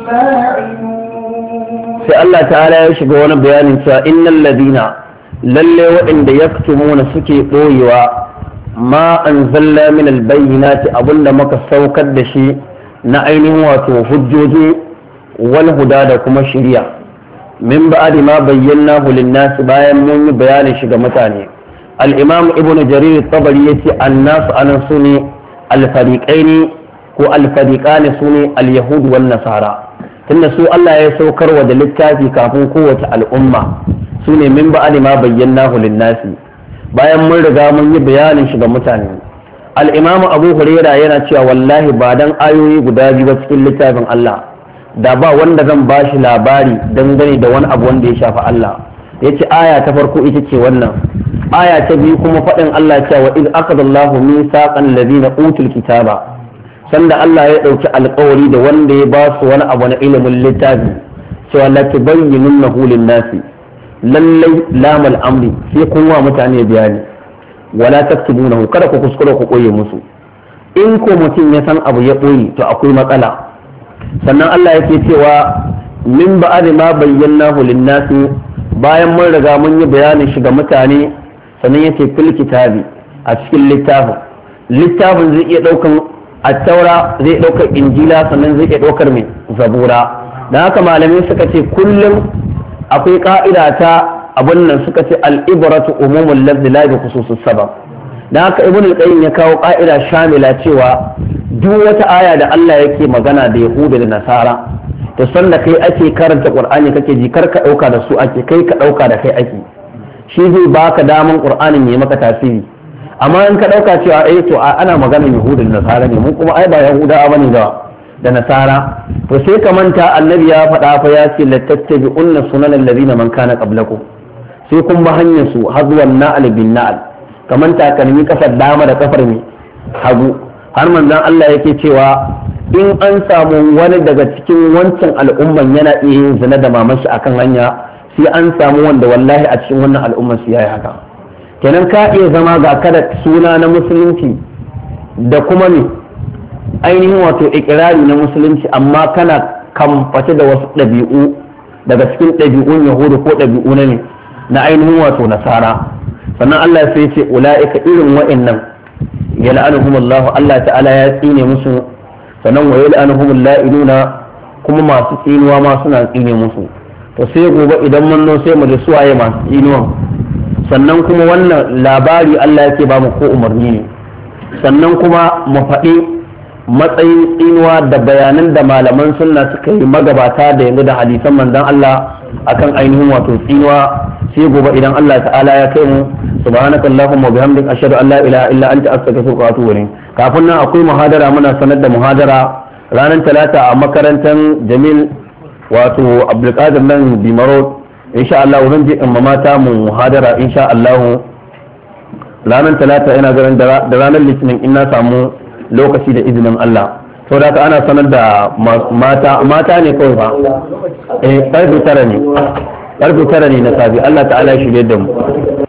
اللاعنون. في الله تعالى يشبهون بيان إن الذين للي وإن يكتمون سكي قويوا ما أنزلنا من البينات أظن مكسوك الدشي na ainihin wato hujjoji wal huda da kuma shari'a min ba'di ma bayyana lin-nas, bayan mun yi bayanin shi ga mutane. al-imam ibnu jarir at-tabari yace an-nas anan sune al-fariqaini ko al-fariqani sune al-yahud wan nasara, tunda su Allah ya saukar wa da littafi kafin kowace al'umma, sune min ba'di ma bayyana lin-nas, bayan mun riga mun yi bayanin shi ga mutane. al'imam abu huraira yana cewa wallahi ba dan ayoyi guda biyu ba cikin littafin Allah da ba wanda zan ba shi labari dangane da wani abu wanda ya shafi Allah. ya ce aya ta farko ita ce wannan, aya ta biyu kuma faɗin Allah cewa iz akadallahu misaqan ladina utul kitaba, sanda Allah ya ɗauki alƙawari da wanda ya ba su wani abu na ilimin littafi cewa la tubayyinunnahu lin-nasi, lallai lamal amri sai kun wa mutane bayani, wala taktubunahu kada ku kuskura ku koye musu. in ko mutum ya san abu ya koyi to akwai matsala. sannan Allah yake cewa min ba'd ma bayyanahu lin-nasi, bayan mun riga mun yi bayanin shi ga mutane, sannan yake fil kitabi a cikin littafin zai iya daukan at-taura, zai dauka injila, sannan zai iya daukar mai zabura. dan haka malamai suka ce kullum akwai ka'ida ta abun nan, suka ce al'ibaratu umumul lafzi la bi khususus sabab. dan haka ibnu al-qayyim ya kawo ka'ida shamila cewa duk wata aya da Allah yake magana da yahuda da nasara, to sanda kai ake karanta qur'ani kake ji kar ka dauka da su ake, kai ka dauka da kai ake, shi zai baka daman qur'anin yayi maka tasiri. amma in ka dauka cewa to ana magana yahuda da nasara ne, mun kuma ai ba yahuda bane da nasara, to sai ka manta annabi ya faɗa fa ya ce lattattabi'unna sunanal ladina man kana qablakum, sai kun ba hanyar su hazuwan na'al bin na'al, kamar takalmi kafar dama da kafar mai hagu. har manzon Allah yake cewa in an samu wani daga cikin wancan al'umman yana iya yin zina da mamashi akan hanya, sai an samu wanda wallahi a cikin wannan al'umman su yayi haka. kenan ka iya zama ga kada suna na musulunci da kuma ne ainihin wato ikirari na musulunci, amma kana kamface da wasu ɗabi'u daga cikin ɗabi'un yahudu ko ɗabi'u na ainihin wato nasara. sannan Allah sai ce ula'ika irin wa'annan yal'anuhumullahu Allah ta'ala ya tsine musu sannan wa yal'anuhumul la'inuna kuma masu tsinuwa ma suna tsine musu to sai gobe idan mun no sai mu da suwaye masu tsinuwa sannan kuma wannan labari Allah yake ba mu ko umarni ne sannan kuma mu faɗi matsayin tsinuwa da bayanan da malaman sunna suka yi magabata da yanzu da hadisan manzon Allah akan ainihin wato tsinuwa sai gobe idan Allah ta'ala ya kai mu subhanaka allahumma wa bihamdika ashhadu an la ilaha illa anta astaghfiruka wa atubu ilayk kafin nan akwai muhadara muna sanar da muhadara ranar talata a makarantar Jamil wato Abdulkadir nan Bimaro insha Allah wurin je in mata mu muhadara insha Allah ranar talata ina ganin da ranar litinin in na samu lokaci da izinin Allah sau da ana sanar da mata ne kawai ba karfe 9 ne na safi Allah ta'ala ya shirye da mu